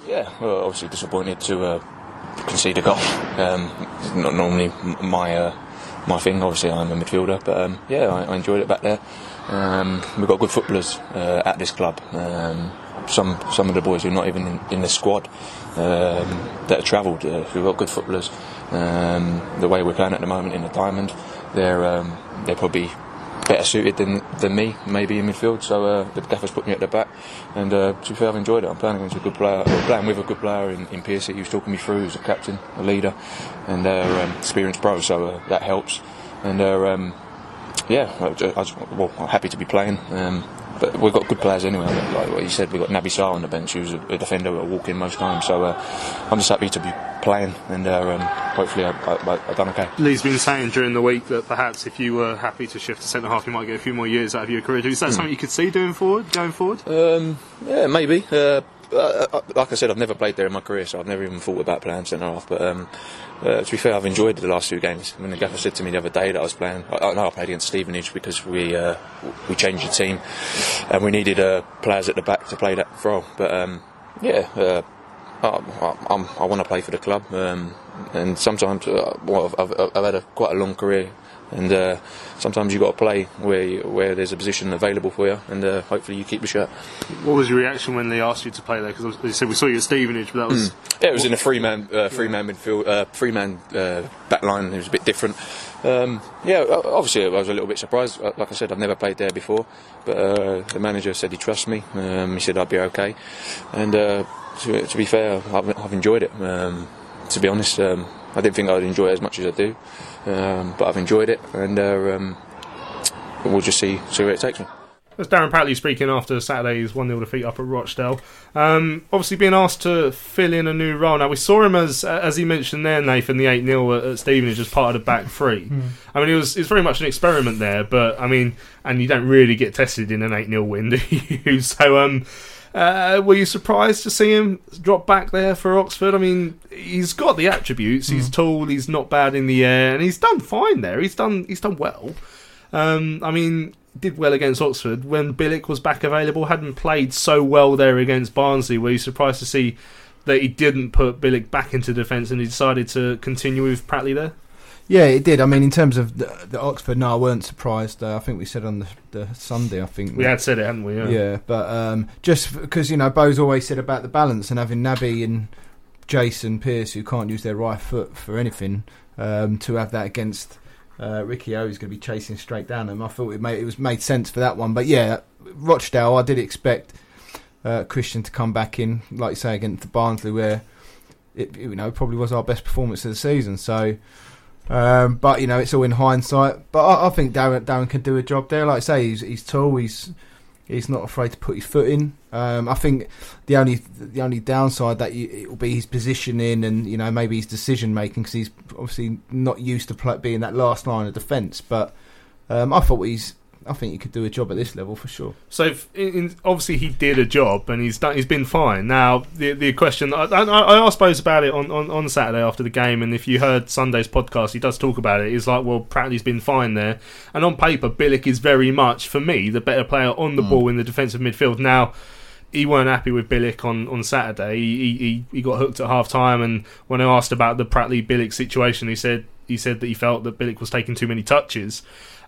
yeah, well, obviously disappointed to uh, concede a goal. Um, not normally my uh, my thing. Obviously, I'm a midfielder, but um, yeah, I, I enjoyed it back there. Um, we've got good footballers uh, at this club. Um, some some of the boys who are not even in, in the squad um, that have travelled. Uh, we've got good footballers. Um, the way we're playing at the moment in the Diamond, they're um, they're probably better suited than than me, maybe in midfield. So uh, the gaffer's put me at the back, and uh, to be fair, I've enjoyed it. I'm playing against a good player, or playing with a good player in, in Piercy. He was talking me through. He's a captain, a leader, and they're um, experienced pros, so uh, that helps. And uh, um, yeah, I, I, well, I'm happy to be playing. Um, But we've got good players anyway. Like what you said, we've got Naby Sarr on the bench, who's a, a defender, a walk-in most times. So uh, I'm just happy to be playing, and uh, um, hopefully I, I, I've done okay. Lee's been saying during the week that perhaps if you were happy to shift to centre half, you might get a few more years out of your career. Is that mm. something you could see doing forward, going forward? Um, yeah, maybe. Uh, uh, like I said, I've never played there in my career, so I've never even thought about playing centre half. But um, uh, to be fair, I've enjoyed the last few games. When the gaffer said to me the other day that I was playing, I, I know I played against Stevenage because we uh, we changed the team and we needed uh, players at the back to play that role. But um, yeah, uh, I, I'm, I want to play for the club, um, and sometimes uh, well, I've, I've, I've had a, quite a long career. And uh, sometimes you've got to play where you, where there's a position available for you, and uh, hopefully you keep the shirt. What was your reaction when they asked you to play there? Because you said we saw you at Stevenage, but that was mm. yeah, it was in a three man uh, three man midfield, uh, three man uh, back line. It was a bit different. Um, yeah, obviously I was a little bit surprised. Like I said, I've never played there before, but uh, the manager said he trusts me. Um, he said I'd be okay, and uh, to, to be fair, I've, I've enjoyed it. Um, to be honest, um, I didn't think I'd enjoy it as much as I do. Um, but I've enjoyed it, and uh, um, we'll just see see where it takes me. That's Darren Pratley speaking after Saturday's one nil defeat up at Rochdale. Um, obviously being asked to fill in a new role. Now we saw him as as he mentioned there, Nathan, the eight nil at, at Stevenage as part of the back three. Mm. I mean, it was it's very much an experiment there, but I mean, and you don't really get tested in an eight nil win, do you? So um. Uh, were you surprised to see him drop back there for Oxford? I mean, he's got the attributes. Mm. He's tall. He's not bad in the air, and he's done fine there. He's done. He's done well. Um, I mean, did well against Oxford when Billick was back available. Hadn't played so well there against Barnsley. Were you surprised to see that he didn't put Billick back into defence and he decided to continue with Pratley there? Yeah, it did. I mean, in terms of the, the Oxford, no, I weren't surprised. Uh, I think we said on the, the Sunday, I think. We had said it, hadn't we? Yeah, yeah, but um, just because, you know, Bo's always said about the balance and having Naby and Jason Pearce, who can't use their right foot for anything, um, to have that against uh, Ricky O, who's going to be chasing straight down them. I thought it made, it was made sense for that one. But yeah, Rochdale, I did expect uh, Christian to come back in, like you say, against the Barnsley, where it, you know, probably was our best performance of the season. So. Um, but you know, it's all in hindsight. But I, I think Darren, Darren can do a job there. Like I say, he's he's tall. He's he's not afraid to put his foot in. Um, I think the only the only downside that you, it will be his positioning and you know maybe his decision making because he's obviously not used to play, being that last line of defence. But um, I thought he's. I think he could do a job at this level for sure. So, if, in, obviously, he did a job and he's done. He's been fine. Now, the the question I, I, I asked Bose about it on, on, on Saturday after the game, and if you heard Sunday's podcast, he does talk about it. He's like, well, Pratley's been fine there, and on paper, Billick is very much for me the better player on the mm. ball in the defensive midfield. Now, he weren't happy with Billick on, on Saturday. He, he he got hooked at half time, and when I asked about the Pratley Billick situation, he said he said that he felt that Billick was taking too many touches.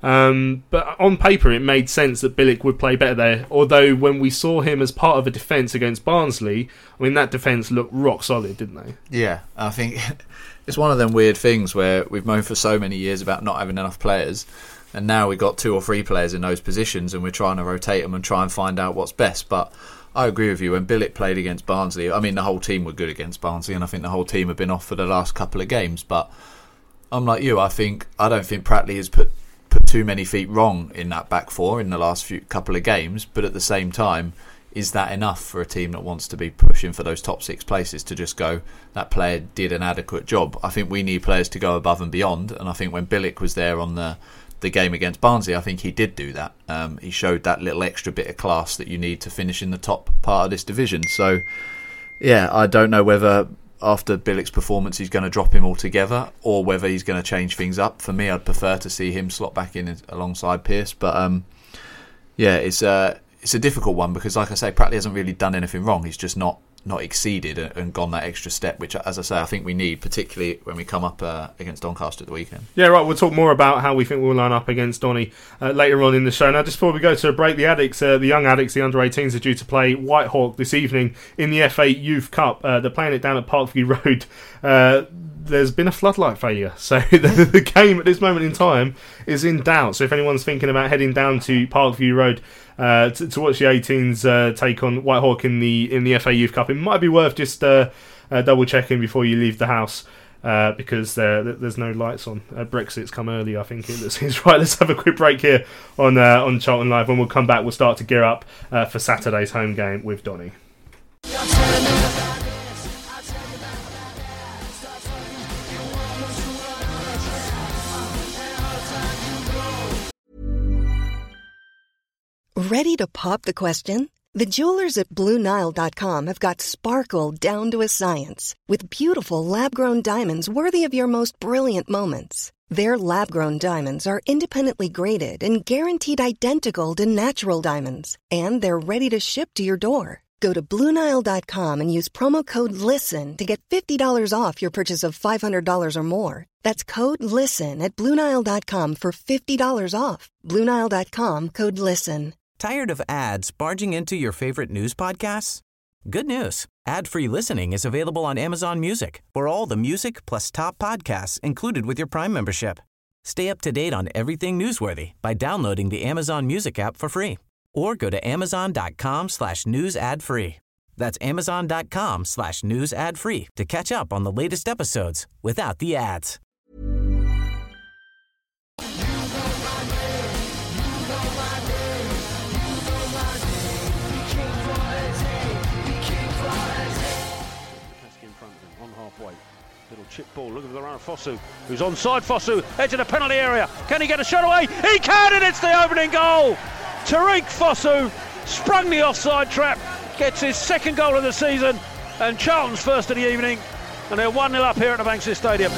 Um, but on paper it made sense that Billick would play better there, although when we saw him as part of a defence against Barnsley, I mean that defence looked rock solid, didn't they? Yeah, I think it's one of them weird things where we've moaned for so many years about not having enough players, and now we've got two or three players in those positions and we're trying to rotate them and try and find out what's best. But I agree with you, when Billick played against Barnsley, I mean the whole team were good against Barnsley and I think the whole team have been off for the last couple of games, but I'm like you, I think I don't think Pratley has put put too many feet wrong in that back four in the last few couple of games, but at the same time, is that enough for a team that wants to be pushing for those top six places to just go, that player did an adequate job? I think we need players to go above and beyond, and I think when Billick was there on the the game against Barnsley, I think he did do that. Um, he showed that little extra bit of class that you need to finish in the top part of this division. So, yeah, I don't know whether after Billick's performance he's going to drop him altogether or whether he's going to change things up. For me, I'd prefer to see him slot back in alongside Pearce, but um, yeah, it's uh, it's a difficult one because like I say, Pratley hasn't really done anything wrong. He's just not not exceeded and gone that extra step, which, as I say, I think we need, particularly when we come up uh, against Doncaster at the weekend. Yeah, right, we'll talk more about how we think we'll line up against Donny uh, later on in the show. Now, just before we go to a break, the Addicts, uh, the young Addicts, the under eighteens, are due to play Whitehawk this evening in the F A Youth Cup. Uh, they're playing it down at Parkview Road. Uh, there's been a floodlight failure, so the, the game at this moment in time is in doubt. So if anyone's thinking about heading down to Parkview Road uh, to, to watch the eighteens uh, take on Whitehawk in the in the F A Youth Cup, it might be worth just uh, uh, double checking before you leave the house. Uh, because there, there's no lights on. Uh, Brexit's come early, I think. It seems right. Let's have a quick break here on uh, on Charlton Live. When we'll come back, we'll start to gear up uh, for Saturday's home game with Donny. Ready to pop the question? The jewelers at Blue Nile dot com have got sparkle down to a science with beautiful lab-grown diamonds worthy of your most brilliant moments. Their lab-grown diamonds are independently graded and guaranteed identical to natural diamonds, and they're ready to ship to your door. Go to Blue Nile dot com and use promo code LISTEN to get fifty dollars off your purchase of five hundred dollars or more. That's code LISTEN at Blue Nile dot com for fifty dollars off. Blue Nile dot com, code LISTEN. Tired of ads barging into your favorite news podcasts? Good news. Ad-free listening is available on Amazon Music for all the music plus top podcasts included with your Prime membership. Stay up to date on everything newsworthy by downloading the Amazon Music app for free or go to amazon.com slash news ad free. That's amazon.com slash news ad free to catch up on the latest episodes without the ads. Little chip ball, look at the runner Fosu, who's onside. Fosu, edge of the penalty area. Can he get a shot away? He can, and it's the opening goal. Tariq Fosu sprung the offside trap, gets his second goal of the season, and Charlton's first of the evening, and they're one nil up here at the Bankside Stadium.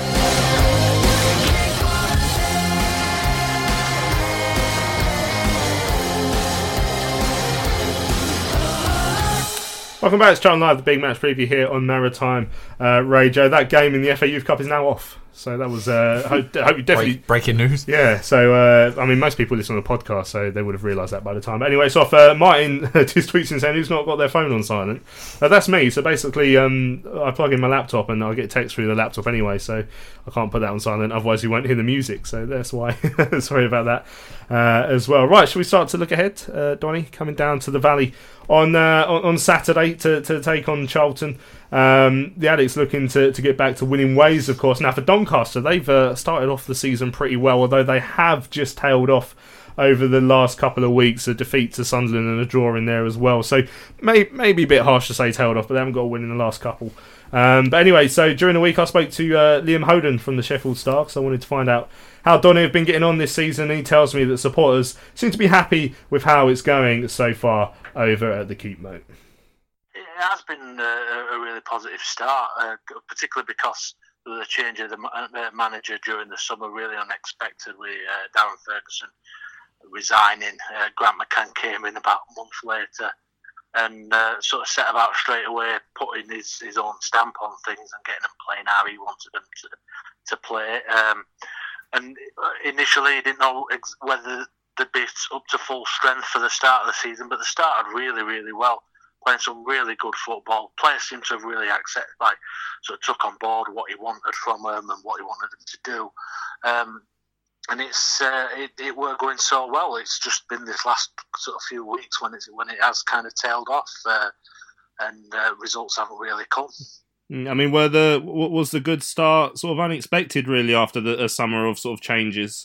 Welcome back to Charlton Live, the big match preview here on Maritime uh, Radio. That game in the F A Youth Cup is now off. So that was, uh, I hope, I hope you definitely... Break, breaking news. Yeah, so, uh, I mean, most people listen on the podcast, so they would have realised that by the time. But anyway, it's off. Uh, Martin just tweets in saying, who's not got their phone on silent? Uh, that's me. So basically, um, I plug in my laptop and I get text through the laptop anyway, so I can't put that on silent, otherwise you won't hear the music. So that's why. Sorry about that uh, as well. Right, shall we start to look ahead, uh, Donny? Coming down to the Valley on uh, on, on Saturday to, to take on Charlton. Um, the Addicts looking to, to get back to winning ways, of course. Now for Doncaster, they've uh, started off the season pretty well, although they have just tailed off over the last couple of weeks. A defeat to Sunderland and a draw in there as well. So may, maybe a bit harsh to say tailed off, but they haven't got a win in the last couple. Um, but anyway, so during the week I spoke to uh, Liam Hoden from the Sheffield Star, because I wanted to find out how Donny have been getting on this season. He tells me that supporters seem to be happy with how it's going so far over at the Keepmoat. It has been a, a really positive start, uh, particularly because of the change of the uh, manager during the summer, really unexpected, with uh, Darren Ferguson resigning. Uh, Grant McCann came in about a month later and uh, sort of set about straight away putting his, his own stamp on things and getting them playing how he wanted them to, to play. Um, and initially he didn't know ex- whether they'd be up to full strength for the start of the season, but they started really, really well, playing some really good football. Players seem to have really accepted, like, sort of took on board what he wanted from them and what he wanted them to do. Um, and it's uh, it, it weren't going so well. It's just been this last sort of few weeks when it's when it has kind of tailed off, uh, and uh, results haven't really come. I mean, were the was the good start sort of unexpected, really, after the a summer of sort of changes?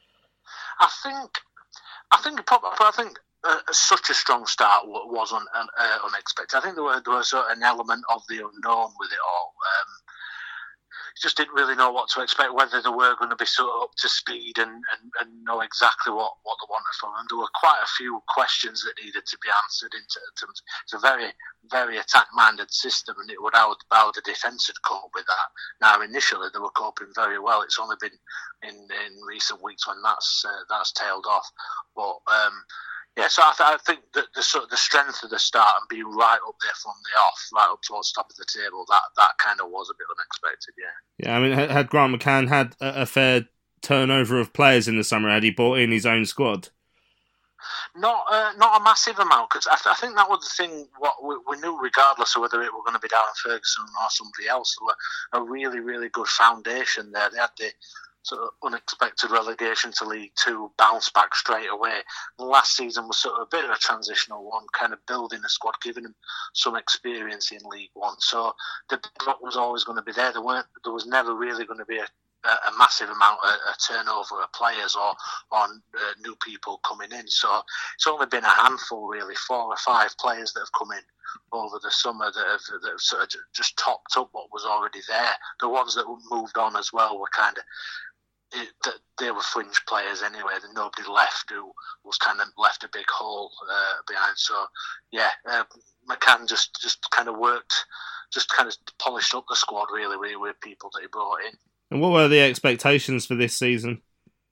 I think, I think, probably, I think. Uh, such a strong start was un, uh, unexpected. I think there, were, there was an element of the unknown with it all. Um, just didn't really know what to expect, whether they were going to be sort of up to speed and, and, and know exactly what, what they wanted from them. There were quite a few questions that needed to be answered. In terms, it's a very, very attack-minded system, and it would how, how the defence had coped with that. Now, initially, they were coping very well. It's only been in, in recent weeks when that's uh, that's tailed off. But um, yeah, so I, th- I think that the sort of the strength of the start and being right up there from the off, right up towards the top of the table, that that kind of was a bit unexpected. Yeah. Yeah, I mean, had, had Grant McCann had a, a fair turnover of players in the summer? Had he brought in his own squad? Not uh, not a massive amount, because I, th- I think that was the thing. What we, we knew, regardless of whether it were going to be Darren Ferguson or somebody else, there were a really, really good foundation there. They had the sort of unexpected relegation to League Two, bounce back straight away. The last season was sort of a bit of a transitional one, kind of building a squad, giving them some experience in League One. So the block was always going to be there. There weren't. There was never really going to be a a massive amount of a turnover of players or on uh, new people coming in. So it's only been a handful, really, four or five players that have come in over the summer that have, that have sort of just topped up what was already there. The ones that moved on as well were kind of, it, they were fringe players anyway. That nobody left who was kind of left a big hole uh, behind. So yeah, uh, McCann just, just kind of worked, just kind of polished up the squad really with, with people that he brought in. And what were the expectations for this season?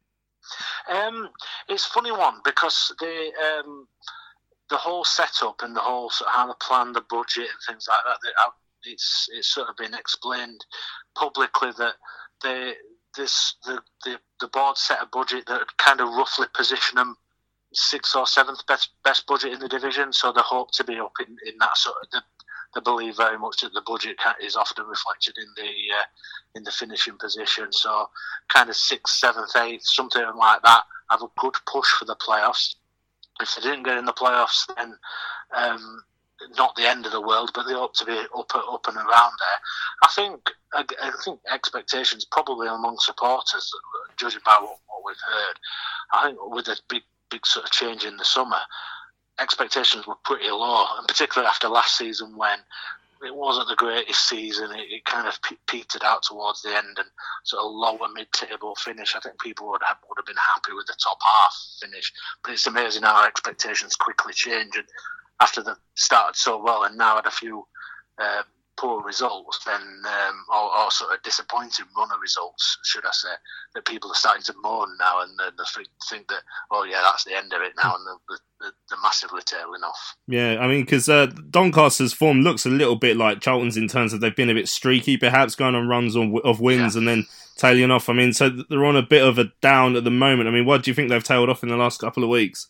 Um, it's a funny one because the um, the whole setup and the whole sort of how they plan the budget and things like that. They, it's it's sort of been explained publicly that they this the, the the board set a budget that kind of roughly position them sixth or seventh best best budget in the division. So they hope to be up in, in that sort of. The, They believe very much that the budget is often reflected in the uh, in the finishing position. So, kind of sixth, seventh, eighth, something like that. Have a good push for the playoffs. If they didn't get in the playoffs, then um, not the end of the world, but they hope to be up, up and around there. I think I, I think expectations probably among supporters, judging by what, what we've heard. I think with a big big sort of change in the summer, expectations were pretty low, and particularly after last season when it wasn't the greatest season. It, it kind of pe- petered out towards the end and sort of lower mid-table finish. I think people would have, would have been happy with the top half finish, but it's amazing how our expectations quickly change. And after they started so well and now had a few uh, poor results, then um, or, or sort of disappointing run of results, should I say, that people are starting to moan now and uh, they think that, oh yeah, that's the end of it now, and they're, they're, they're massively tailing off. Yeah, I mean, because uh, Doncaster's form looks a little bit like Charlton's in terms of they've been a bit streaky, perhaps going on runs on, of wins yeah. and then tailing off. I mean, so they're on a bit of a down at the moment. I mean, what do you think they've tailed off in the last couple of weeks?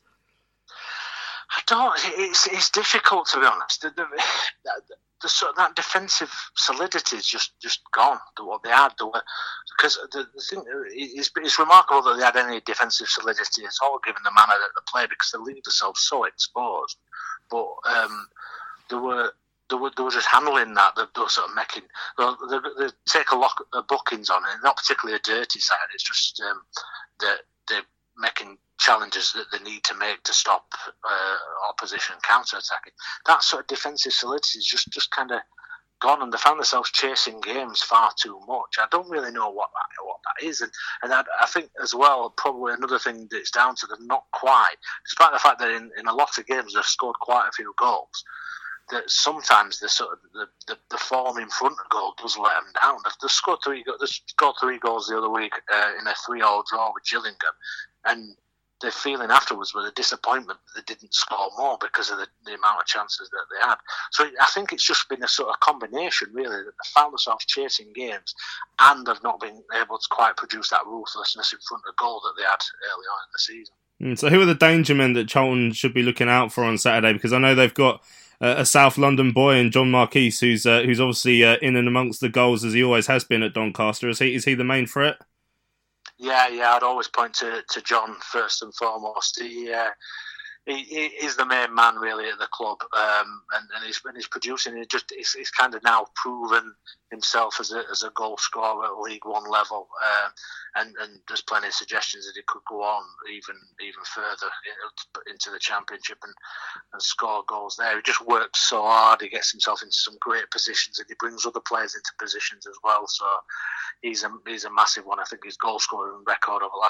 I don't. It's it's difficult, to be honest. The, the, the, the sort of that defensive solidity is just, just gone. The, what they had, the, because the, the thing it's, it's remarkable that they had any defensive solidity at all, given the manner that they play, because they leave themselves so exposed. But um, they were. They were, they were just handling that. They, they were sort of making. They, they, they take a lot of bookings on it. Not particularly a dirty side. It's just um, that they're making challenges that they need to make to stop uh, opposition counter-attacking. That sort of defensive solidity is just, just kind of gone, and they found themselves chasing games far too much. I don't really know what that what that is, and and I, I think as well probably another thing that it's down to them not quite, despite the fact that in, in a lot of games they've scored quite a few goals, that sometimes the sort of the, the, the form in front of goal does let them down. They've, they've scored three they scored three goals the other week uh, in a three-all draw with Gillingham, and the feeling afterwards was a disappointment that they didn't score more because of the, the amount of chances that they had. So I think it's just been a sort of combination, really, that they found themselves chasing games and have not been able to quite produce that ruthlessness in front of goal that they had early on in the season. Mm, so who are the danger men that Charlton should be looking out for on Saturday? Because I know they've got uh, a South London boy in John Marquise, who's uh, who's obviously uh, in and amongst the goals as he always has been at Doncaster. Is he is he the main threat? Yeah, yeah, I'd always point to, to John first and foremost. He, uh, he, he is the main man really at the club, um, and, and he's when he's producing, he just he's, he's kind of now proven himself as a as a goal scorer at League One level, uh, and and there's plenty of suggestions that he could go on even even further into the Championship and, and score goals there. He just works so hard. He gets himself into some great positions, and he brings other players into positions as well. So he's a he's a massive one. I think his goal scoring record over the last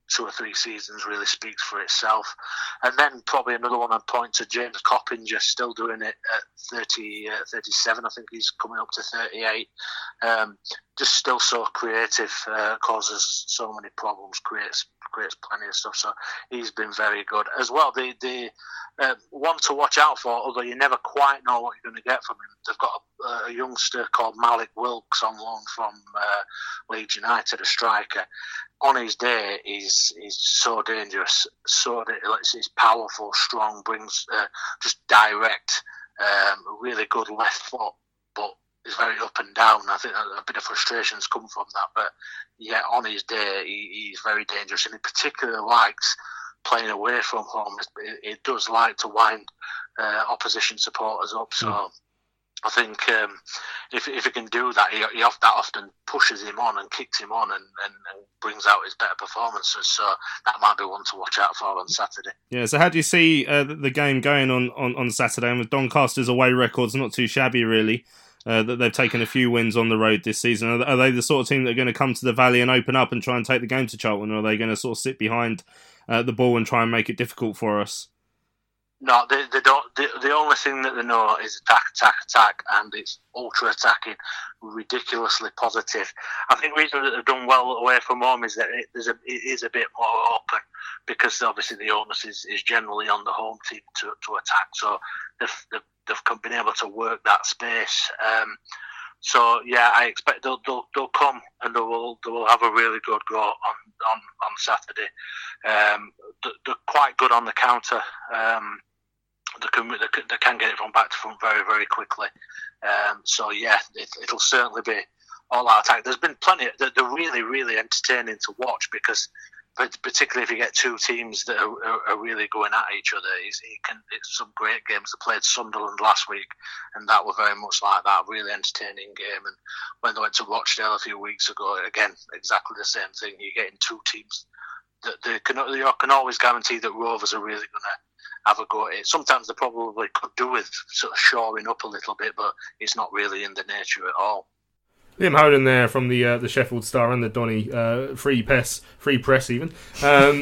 two or three seasons really speaks for itself. And then probably another one I'd point to, James Coppinger, still doing it at thirty, uh, thirty-seven. I think he's coming up to thirty-eight. Um, just still so creative, uh, causes so many problems, creates creates plenty of stuff. So he's been very good as well. The the uh, one to watch out for, although you never quite know what you're going to get from him. They've got a, a youngster called Malik Wilkes on loan from uh, Leeds United, a striker. On his day, he's he's so dangerous, so he's powerful, strong, brings uh, just direct, um, really good left foot, but he's very up and down. I think a bit of frustrations come from that, but yeah, on his day, he, he's very dangerous, and he particularly likes playing away from home. He, he does like to wind uh, opposition supporters up, so. Mm. I think um, if if he can do that, he, he that often pushes him on and kicks him on and, and, and brings out his better performances. So that might be one to watch out for on Saturday. Yeah, so how do you see uh, the game going on, on, on Saturday? And with Doncaster's away records not too shabby, really, uh, that they've taken a few wins on the road this season. Are, are they the sort of team that are going to come to the Valley and open up and try and take the game to Charlton, or are they going to sort of sit behind uh, the ball and try and make it difficult for us? No, they, they don't. The, the only thing that they know is attack, attack, attack, and it's ultra attacking, ridiculously positive. I think the reason that they've done well away from home is that it, there's a, it is a bit more open, because obviously the onus is, is generally on the home team to, to attack. So they've, they've, they've been able to work that space. Um, so yeah, I expect they'll, they'll they'll come and they will they will have a really good go on on, on Saturday. Um, they're quite good on the counter. Um, They can, they can get it from back to front very, very quickly. Um, so, yeah, it, it'll certainly be all-out attack. There's been plenty. They're really, really entertaining to watch, because particularly if you get two teams that are, are, are really going at each other, it's, it can, it's some great games. They played Sunderland last week, and that were very much like that, really entertaining game. And when they went to Rochdale a few weeks ago, again, exactly the same thing. You're getting two teams that they can, they can always guarantee that Rovers are really going to have a go at it. Sometimes they probably could do with sort of shoring up a little bit, but it's not really in the nature at all. Liam Hoden there from the uh, the Sheffield Star and the Donny uh, free press, free press even. Um,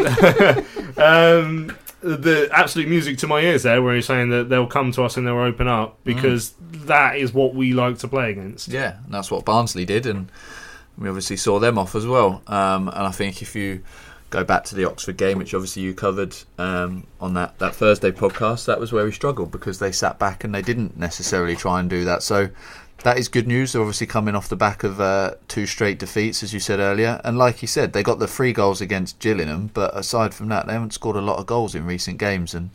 um, the absolute music to my ears there, where he's saying that they'll come to us and they'll open up, because mm. that is what we like to play against. Yeah, and that's what Barnsley did, and we obviously saw them off as well. Um, and I think if you go back to the Oxford game, which obviously you covered um, on that, that Thursday podcast, that was where we struggled, because they sat back and they didn't necessarily try and do that. So that is good news. They're obviously coming off the back of uh, two straight defeats, as you said earlier. And like you said, they got the three goals against Gillingham, but aside from that, they haven't scored a lot of goals in recent games. And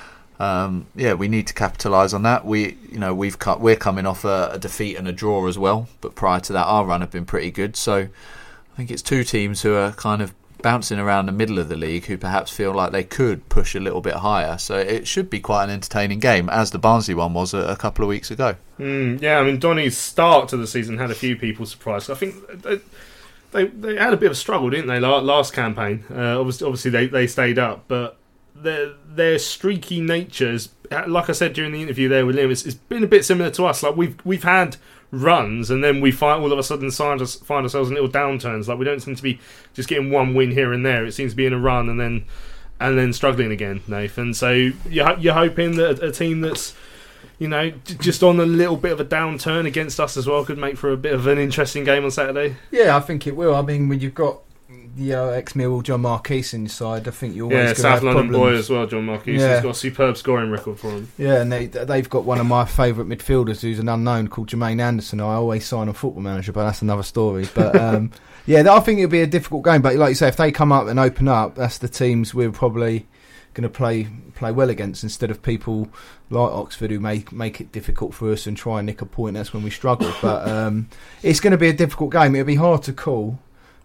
um, yeah, we need to capitalise on that. We, you know, we've cut, we're coming off a, a defeat and a draw as well, but prior to that, our run have been pretty good. So I think it's two teams who are kind of bouncing around the middle of the league, who perhaps feel like they could push a little bit higher. So it should be quite an entertaining game, as the Barnsley one was a, a couple of weeks ago. Mm, yeah, I mean, Donny's start to the season had a few people surprised. I think they, they, they had a bit of a struggle, didn't they, last campaign? Uh, obviously, obviously they, they stayed up, but their, their streaky natures, like I said during the interview there with Liam, it's, it's been a bit similar to us. Like we've we've had runs, and then we find all of a sudden find, us, find ourselves in little downturns. Like we don't seem to be just getting one win here and there. It seems to be in a run and then and then struggling again, Nathan. So you're, you're hoping that a team that's, you know, just on a little bit of a downturn against us as well could make for a bit of an interesting game on Saturday? Yeah, I think it will. I mean, when you've got the uh, ex-Millwall John Marquise inside, I think you're always yeah, going to South have London problems. boy as well, John Marquise. Yeah. He's got a superb scoring record for him. Yeah, and they, they've got one of my favourite midfielders, who's an unknown, called Jermaine Anderson. I always sign on Football Manager, but that's another story. But um, yeah, I think it'll be a difficult game. But like you say, if they come up and open up, that's the teams we're probably going to play play well against, instead of people like Oxford who make make it difficult for us and try and nick a point. That's when we struggle. But um, it's going to be a difficult game. It'll be hard to call.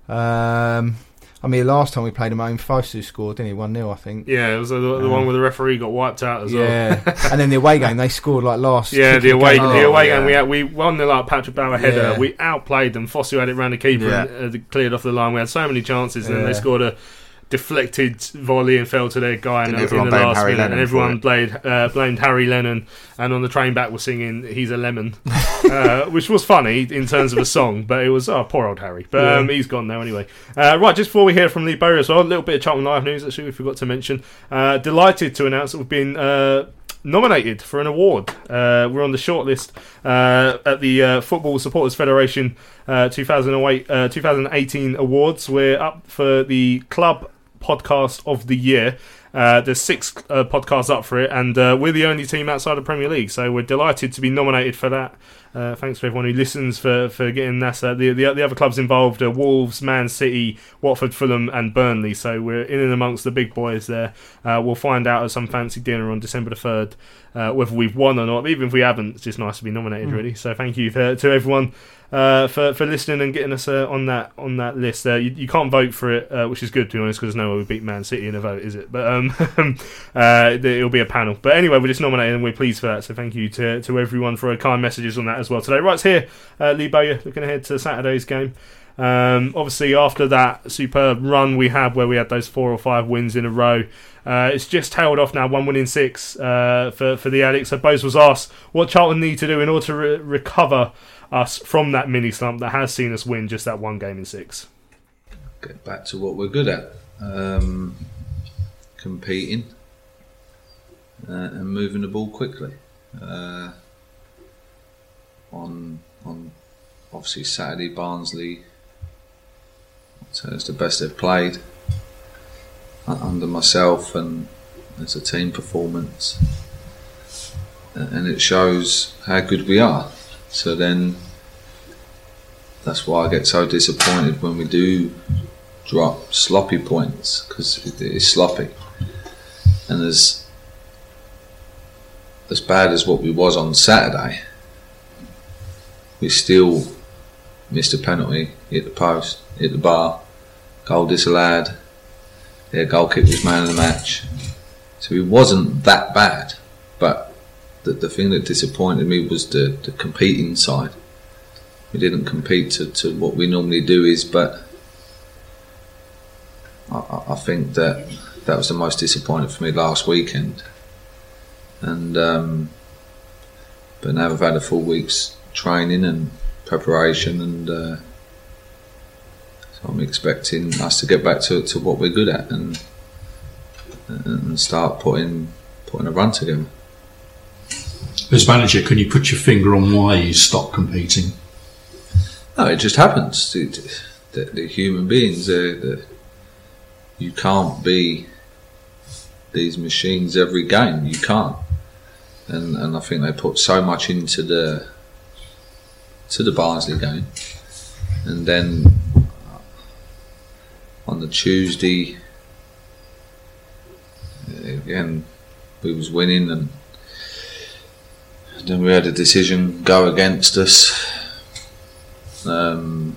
Um, I mean, last time we played him, Fosu scored, didn't he? one nil, I think. Yeah, it was the, the um, one where the referee got wiped out as yeah. well. And then the away game, they scored like last. Yeah, the away game. the away oh, game, yeah. we had, we one nil up, Patrick Bauer header. Yeah. We outplayed them. Fosu had it round the keeper yeah. and uh, cleared off the line. We had so many chances, and yeah. then they scored a deflected volley and fell to their guy in, in the last Harry minute, Lennon and everyone blamed, uh, blamed Harry Lennon, and on the train back was singing "He's a Lemon," uh, which was funny in terms of a song, but it was oh poor old Harry. But Yeah. um, he's gone now anyway. Uh, right, just before we hear from Lee Bowyer as well, a little bit of Charlton Live news actually we forgot to mention. Uh, delighted to announce that we've been Uh, nominated for an award. Uh, we're on the shortlist uh, at the uh, Football Supporters Federation uh, two thousand eight, uh, twenty eighteen awards. We're up for the Club Podcast of the Year. Uh, there's six uh, podcasts up for it, and uh, we're the only team outside of Premier League, so we're delighted to be nominated for that. Uh, thanks to everyone who listens for, for getting that. Uh, the, the the other clubs involved are Wolves, Man City, Watford, Fulham and Burnley, so we're in and amongst the big boys there. Uh, we'll find out at some fancy dinner on December the third uh, whether we've won or not. Even if we haven't, it's just nice to be nominated, mm. really. So thank you for, to everyone uh, for for listening and getting us uh, on that on that list. Uh, you, you can't vote for it, uh, which is good to be honest, because no one would beat Man City in a vote, is it? But um, uh, it'll be a panel. But anyway, we're just nominated and we're pleased for that. So thank you to to everyone for kind messages on that as well today. Right, it's here, uh, Lee Bowyer, looking ahead to Saturday's game. Um, obviously, after that superb run we had, where we had those four or five wins in a row, uh, it's just tailed off now. One win in six uh, for for the Addicts. So Bose was asked what Charlton need to do in order to re- recover us from that mini slump that has seen us win just that one game in six. Get back to what we're good at, um, competing uh, and moving the ball quickly. Uh, on on obviously Saturday, Barnsley, so it's the best they've played under myself, and it's a team performance, and it shows how good we are. So then that's why I get so disappointed when we do drop sloppy points, because it is sloppy. And as as bad as what we was on Saturday, we still missed a penalty, hit the post, hit the bar, goal disallowed, their goal kick was man of the match. So it wasn't that bad, but the, the thing that disappointed me was the, the competing side. We didn't compete to, to what we normally do is, but I, I think that that was the most disappointing for me last weekend. And um, but now we've had a full week's training and preparation, and uh, so I'm expecting us to get back to, to what we're good at, and and start putting putting a run together. As manager, can you put your finger on why you stopped competing? No, it just happens. It, the, the human beings, the, you can't be these machines every game. You can't, and and I think they put so much into the to the Barnsley game, and then on the Tuesday again we was winning, and then we had a decision go against us, um,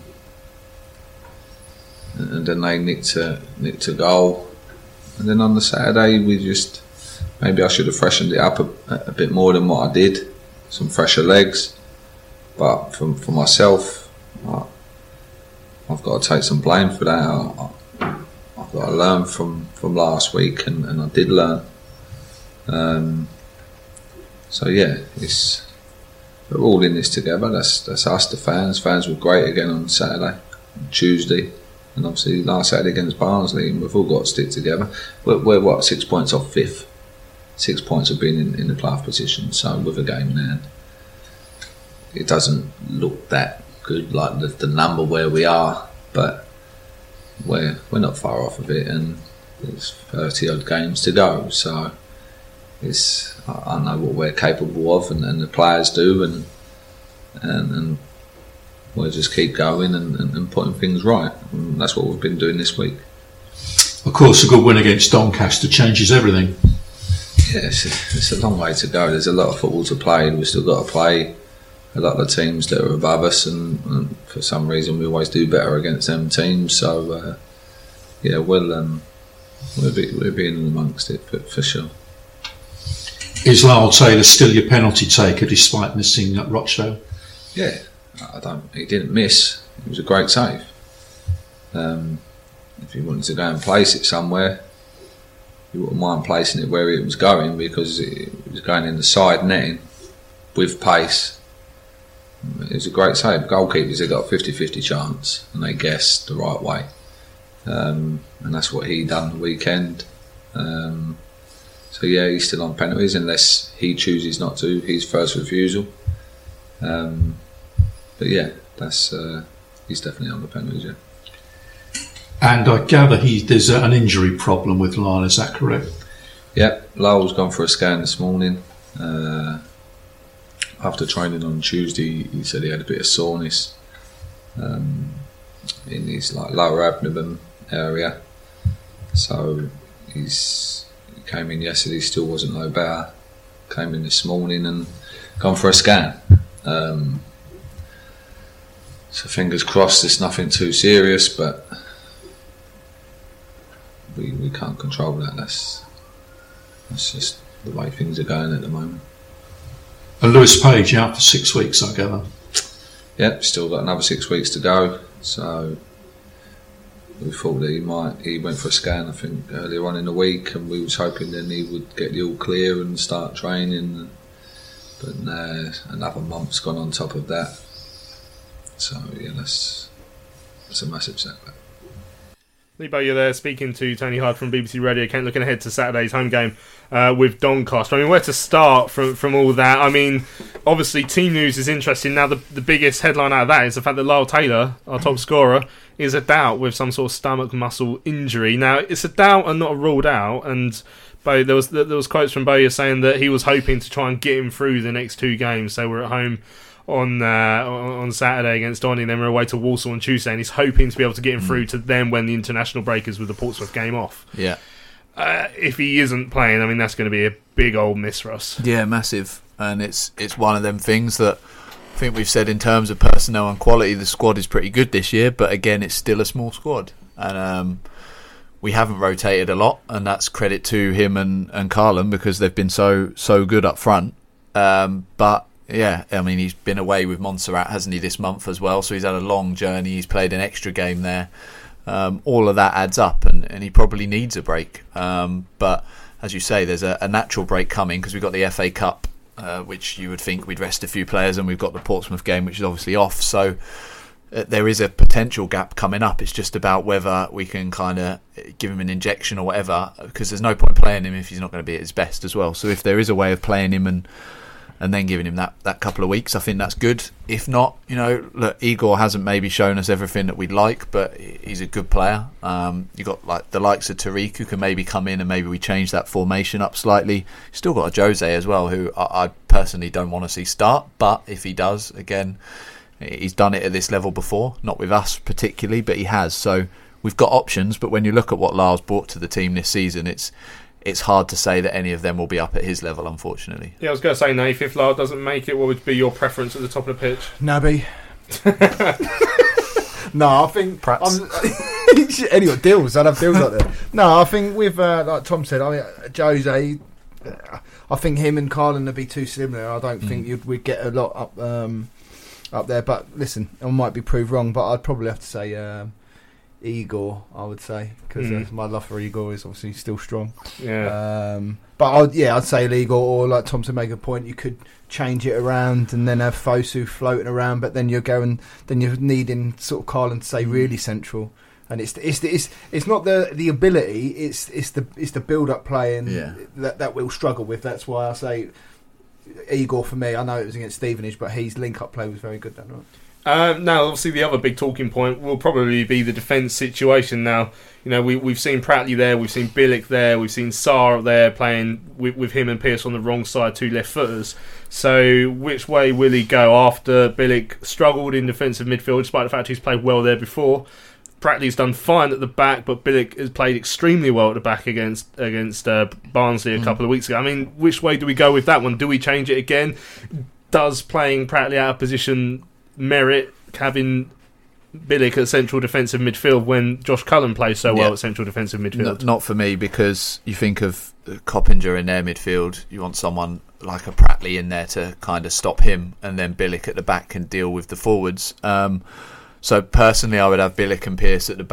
and then they nicked a, nicked a goal, and then on the Saturday we just, maybe I should have freshened it up a, a bit more than what I did, some fresher legs. But for, for myself, I, I've got to take some blame for that. I, I, I've got to learn from, from last week, and, and I did learn. Um, so yeah, it's we're all in this together. That's that's us, the fans. Fans were great again on Saturday, on Tuesday, and obviously last Saturday against Barnsley. And we've all got to stick together. We're, we're what, six points off fifth. Six points of being in, in the playoff position. So with a game in hand, it doesn't look that good, like the, the number where we are, but we're we're not far off of it, and there's thirty odd games to go. So it's I, I know what we're capable of, and, and the players do, and and, and we'll just keep going and, and, and putting things right. And that's what we've been doing this week. Of course, a good win against Doncaster changes everything. Yes, it's a long way to go. There's a lot of football to play, and we've still got to play a lot of the teams that are above us, and, and for some reason we always do better against them teams. So uh, yeah, we'll um, we'll be we'll be in amongst it for, for sure. Is Lyle Taylor still your penalty taker despite missing at Rochdale? Yeah, I don't. He didn't miss. It was a great save. Um, if he wanted to go and place it somewhere, you wouldn't mind placing it where it was going, because it was going in the side netting with pace. It was a great save. Goalkeepers have got a fifty-fifty chance, and they guessed the right way. Um, and that's what he done the weekend. Um, so yeah, he's still on penalties unless he chooses not to. His first refusal. Um, but yeah, that's uh, he's definitely on the penalties. Yeah. And I gather he there's an injury problem with Lyle. Is that correct? Yep, Lyle's gone for a scan this morning. Uh, after training on Tuesday, he said he had a bit of soreness um, in his like lower abdomen area. So he's he came in yesterday, still wasn't no better. Came in this morning and gone for a scan. Um, so fingers crossed, it's nothing too serious, but we we can't control that. That's that's just the way things are going at the moment. And Lewis Page out for six weeks, I gather. Yep, still got another six weeks to go. So we thought that he might. He went for a scan, I think, earlier on in the week, and we was hoping then he would get the all clear and start training. But no, another month's gone on top of that. So yeah, that's that's a massive setback. Lebo, you're there speaking to Tony Hyde from B B C Radio. Kent, looking ahead to Saturday's home game uh, with Doncaster. I mean, where to start from from all that? I mean, obviously, team news is interesting. Now, the, the biggest headline out of that is the fact that Lyle Taylor, our top scorer, is a doubt with some sort of stomach muscle injury. Now, it's a doubt and not a ruled out. And Bo, there was there was quotes from Bowyer saying that he was hoping to try and get him through the next two games. So we're at home on uh, on Saturday against Donny, and then we're away to Walsall on Tuesday, and he's hoping to be able to get him mm. through to then when the international break is with the Portsmouth game off. Yeah. Uh, if he isn't playing, I mean, that's going to be a big old miss for us. Yeah, massive. And it's it's one of them things that I think we've said in terms of personnel and quality, the squad is pretty good this year, but again, it's still a small squad. And um, we haven't rotated a lot, and that's credit to him and, and Carlin, because they've been so so good up front. Um, but yeah, I mean, he's been away with Montserrat, hasn't he, this month as well? So he's had a long journey. He's played an extra game there. Um, all of that adds up, and, and he probably needs a break. Um, but as you say, there's a, a natural break coming because we've got the F A Cup, uh, which you would think we'd rest a few players, and we've got the Portsmouth game, which is obviously off. So uh, there is a potential gap coming up. It's just about whether we can kind of give him an injection or whatever, because there's no point playing him if he's not going to be at his best as well. So if there is a way of playing him and and then giving him that, that couple of weeks, I think that's good. If not, you know, look, Igor hasn't maybe shown us everything that we'd like, but he's a good player. Um, you got like the likes of Tariq, who can maybe come in and maybe we change that formation up slightly. Still got a Jose as well, who I, I personally don't want to see start, but if he does, again, he's done it at this level before, not with us particularly, but he has. So we've got options, but when you look at what Lyle's brought to the team this season, it's it's hard to say that any of them will be up at his level, unfortunately. Yeah, I was going to say, Nath, if Lyle doesn't make it, what would be your preference at the top of the pitch? Naby. No, I think... Perhaps. Anyway, deals. I'd have deals like that. No, I think with, uh, like Tom said, I mean, Jose, I think him and Carlin would be too similar. I don't mm. think you'd, we'd get a lot up um, up there. But listen, I might be proved wrong, but I'd probably have to say... Um, Igor, I would say, because mm. uh, my love for Igor is obviously still strong. Yeah. Um, but I'd, yeah, I'd say Igor, or like Thompson make a point, you could change it around and then have Fosu floating around, but then you're going, then you're needing sort of Carlin to stay really central. And it's it's it's it's not the the ability, it's it's the it's the build up play and yeah. that that we'll struggle with. That's why I say Igor for me. I know it was against Stevenage, but his link up play was very good. That night. Uh, now, obviously, the other big talking point will probably be the defence situation. Now, you know, we, we've seen Pratley there, we've seen Bilic there, we've seen Sarr there playing with, with him and Pearce on the wrong side, two left footers. So, which way will he go after Bilic struggled in defensive midfield, despite the fact he's played well there before? Pratley's done fine at the back, but Bilic has played extremely well at the back against against uh, Barnsley a mm. couple of weeks ago. I mean, which way do we go with that one? Do we change it again? Does playing Pratley out of position merit having Bilic at central defensive midfield when Josh Cullen plays so well yeah. at central defensive midfield? No, not for me, because you think of Coppinger in their midfield, you want someone like a Pratley in there to kind of stop him, and then Bilic at the back can deal with the forwards. Um, so personally, I would have Bilic and Pearce at the back.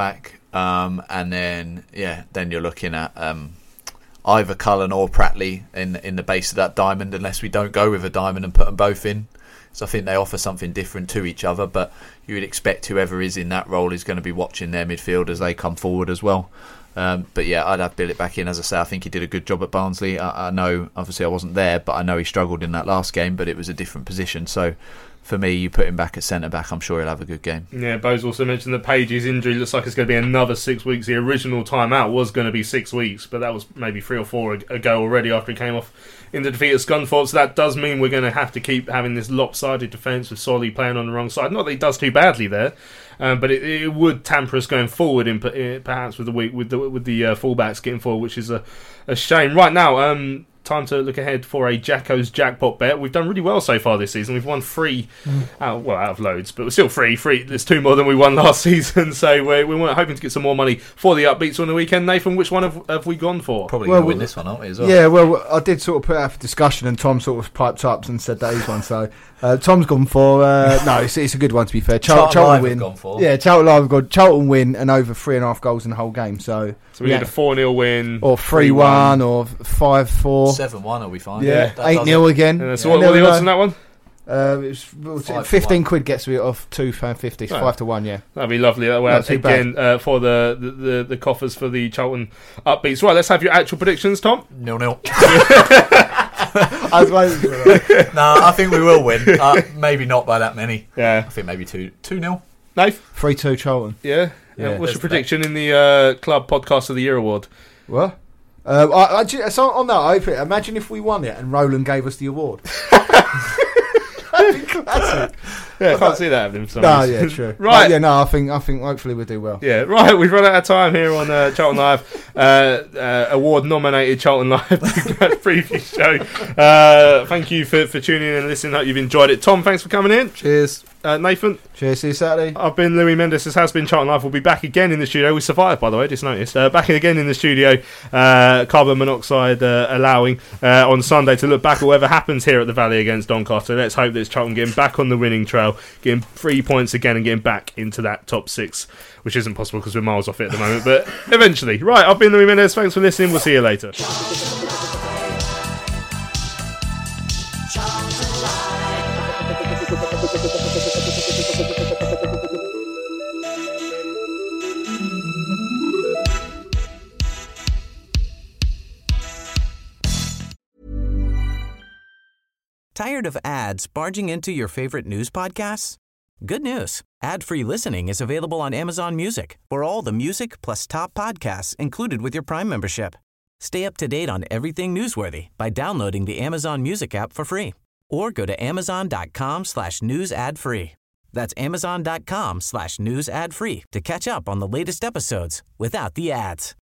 Um, and then, yeah, then you're looking at um, either Cullen or Pratley in in the base of that diamond, unless we don't go with a diamond and put them both in. So I think they offer something different to each other, but you would expect whoever is in that role is going to be watching their midfield as they come forward as well. Um, but yeah, I'd have Billet back in. As I say, I think he did a good job at Barnsley. I, I know, obviously I wasn't there, but I know he struggled in that last game, but it was a different position. So for me, you put him back at centre-back, I'm sure he'll have a good game. Yeah, Bo's also mentioned that Page's injury looks like it's going to be another six weeks. The original timeout was going to be six weeks, but that was maybe three or four ago already after he came off in the defeat at Scunthorpe. So that does mean we're going to have to keep having this lopsided defence with Solly playing on the wrong side. Not that he does too badly there, um, but it, it would tamper us going forward, in perhaps with the week with the with the uh, fullbacks getting forward, which is a, a shame. Right now, um, time to look ahead for a Jacko's Jackpot bet. We've done really well so far this season. We've won three, mm. out, well, out of loads, but we're still free. Free. There's two more than we won last season, so we're, we weren't hoping to get some more money for the upbeats on the weekend. Nathan, which one have, have we gone for? Probably well, going to win this one, aren't we, as well? Yeah, well, I did sort of put out for discussion, and Tom sort of piped up and said that he's one. So uh, Tom's gone for uh, no, it's, it's a good one to be fair. Char- Charlton, Charlton Live win. have gone for. Yeah, Charlton Live have gone. Charlton win and over three and a half goals in the whole game. So, so we yeah. need a four nil win, or three one, or five four, seven one. Are we fine? Yeah, eight nil again. Uh, so yeah. what, what are the odds on that one? Uh, it was fifteen quid gets me off two pound fifty. It's oh. five to one. Yeah, that'd be lovely. That way, again uh, for the, the, the, the coffers for the Charlton upbeats. Right, let's have your actual predictions, Tom. Nil nil. I was waiting for that. No, I think we will win. Uh, maybe not by that many. Yeah, I think maybe two two nil. Nath? Three two Charlton. Yeah. yeah. yeah. What's your prediction that. in the uh, Club Podcast of the Year award? What? Uh, I, I, so on that, I imagine if we won it and Roland gave us the award. That'd be classic. Yeah, I can't see that happening. For no, yeah, true. Right, but yeah, no, I think I think hopefully we'll do well. Yeah, right. We've run out of time here on uh, Charlton Live, uh, uh, award-nominated Charlton Live preview show. Uh, thank you for, for tuning in and listening. Hope you've enjoyed it. Tom, thanks for coming in. Cheers. Uh, Nathan. Cheers. See you Saturday. I've been Louis Mendes. This has been Charlton Live. We'll be back again in the studio. We survived, by the way. Just noticed. Uh, back again in the studio. Uh, carbon monoxide uh, allowing uh, on Sunday to look back at whatever happens here at the Valley against Doncaster. Let's hope that it's Charlton getting back on the winning trail, getting three points again, and getting back into that top six, which isn't possible because we're miles off it at the moment. But eventually, right. I've been Louis Mendes. Thanks for listening. We'll see you later. Tired of ads barging into your favorite news podcasts? Good news. Ad-free listening is available on Amazon Music for all the music plus top podcasts included with your Prime membership. Stay up to date on everything newsworthy by downloading the Amazon Music app for free or go to amazon.com slash news ad free. That's amazon.com slash news ad free to catch up on the latest episodes without the ads.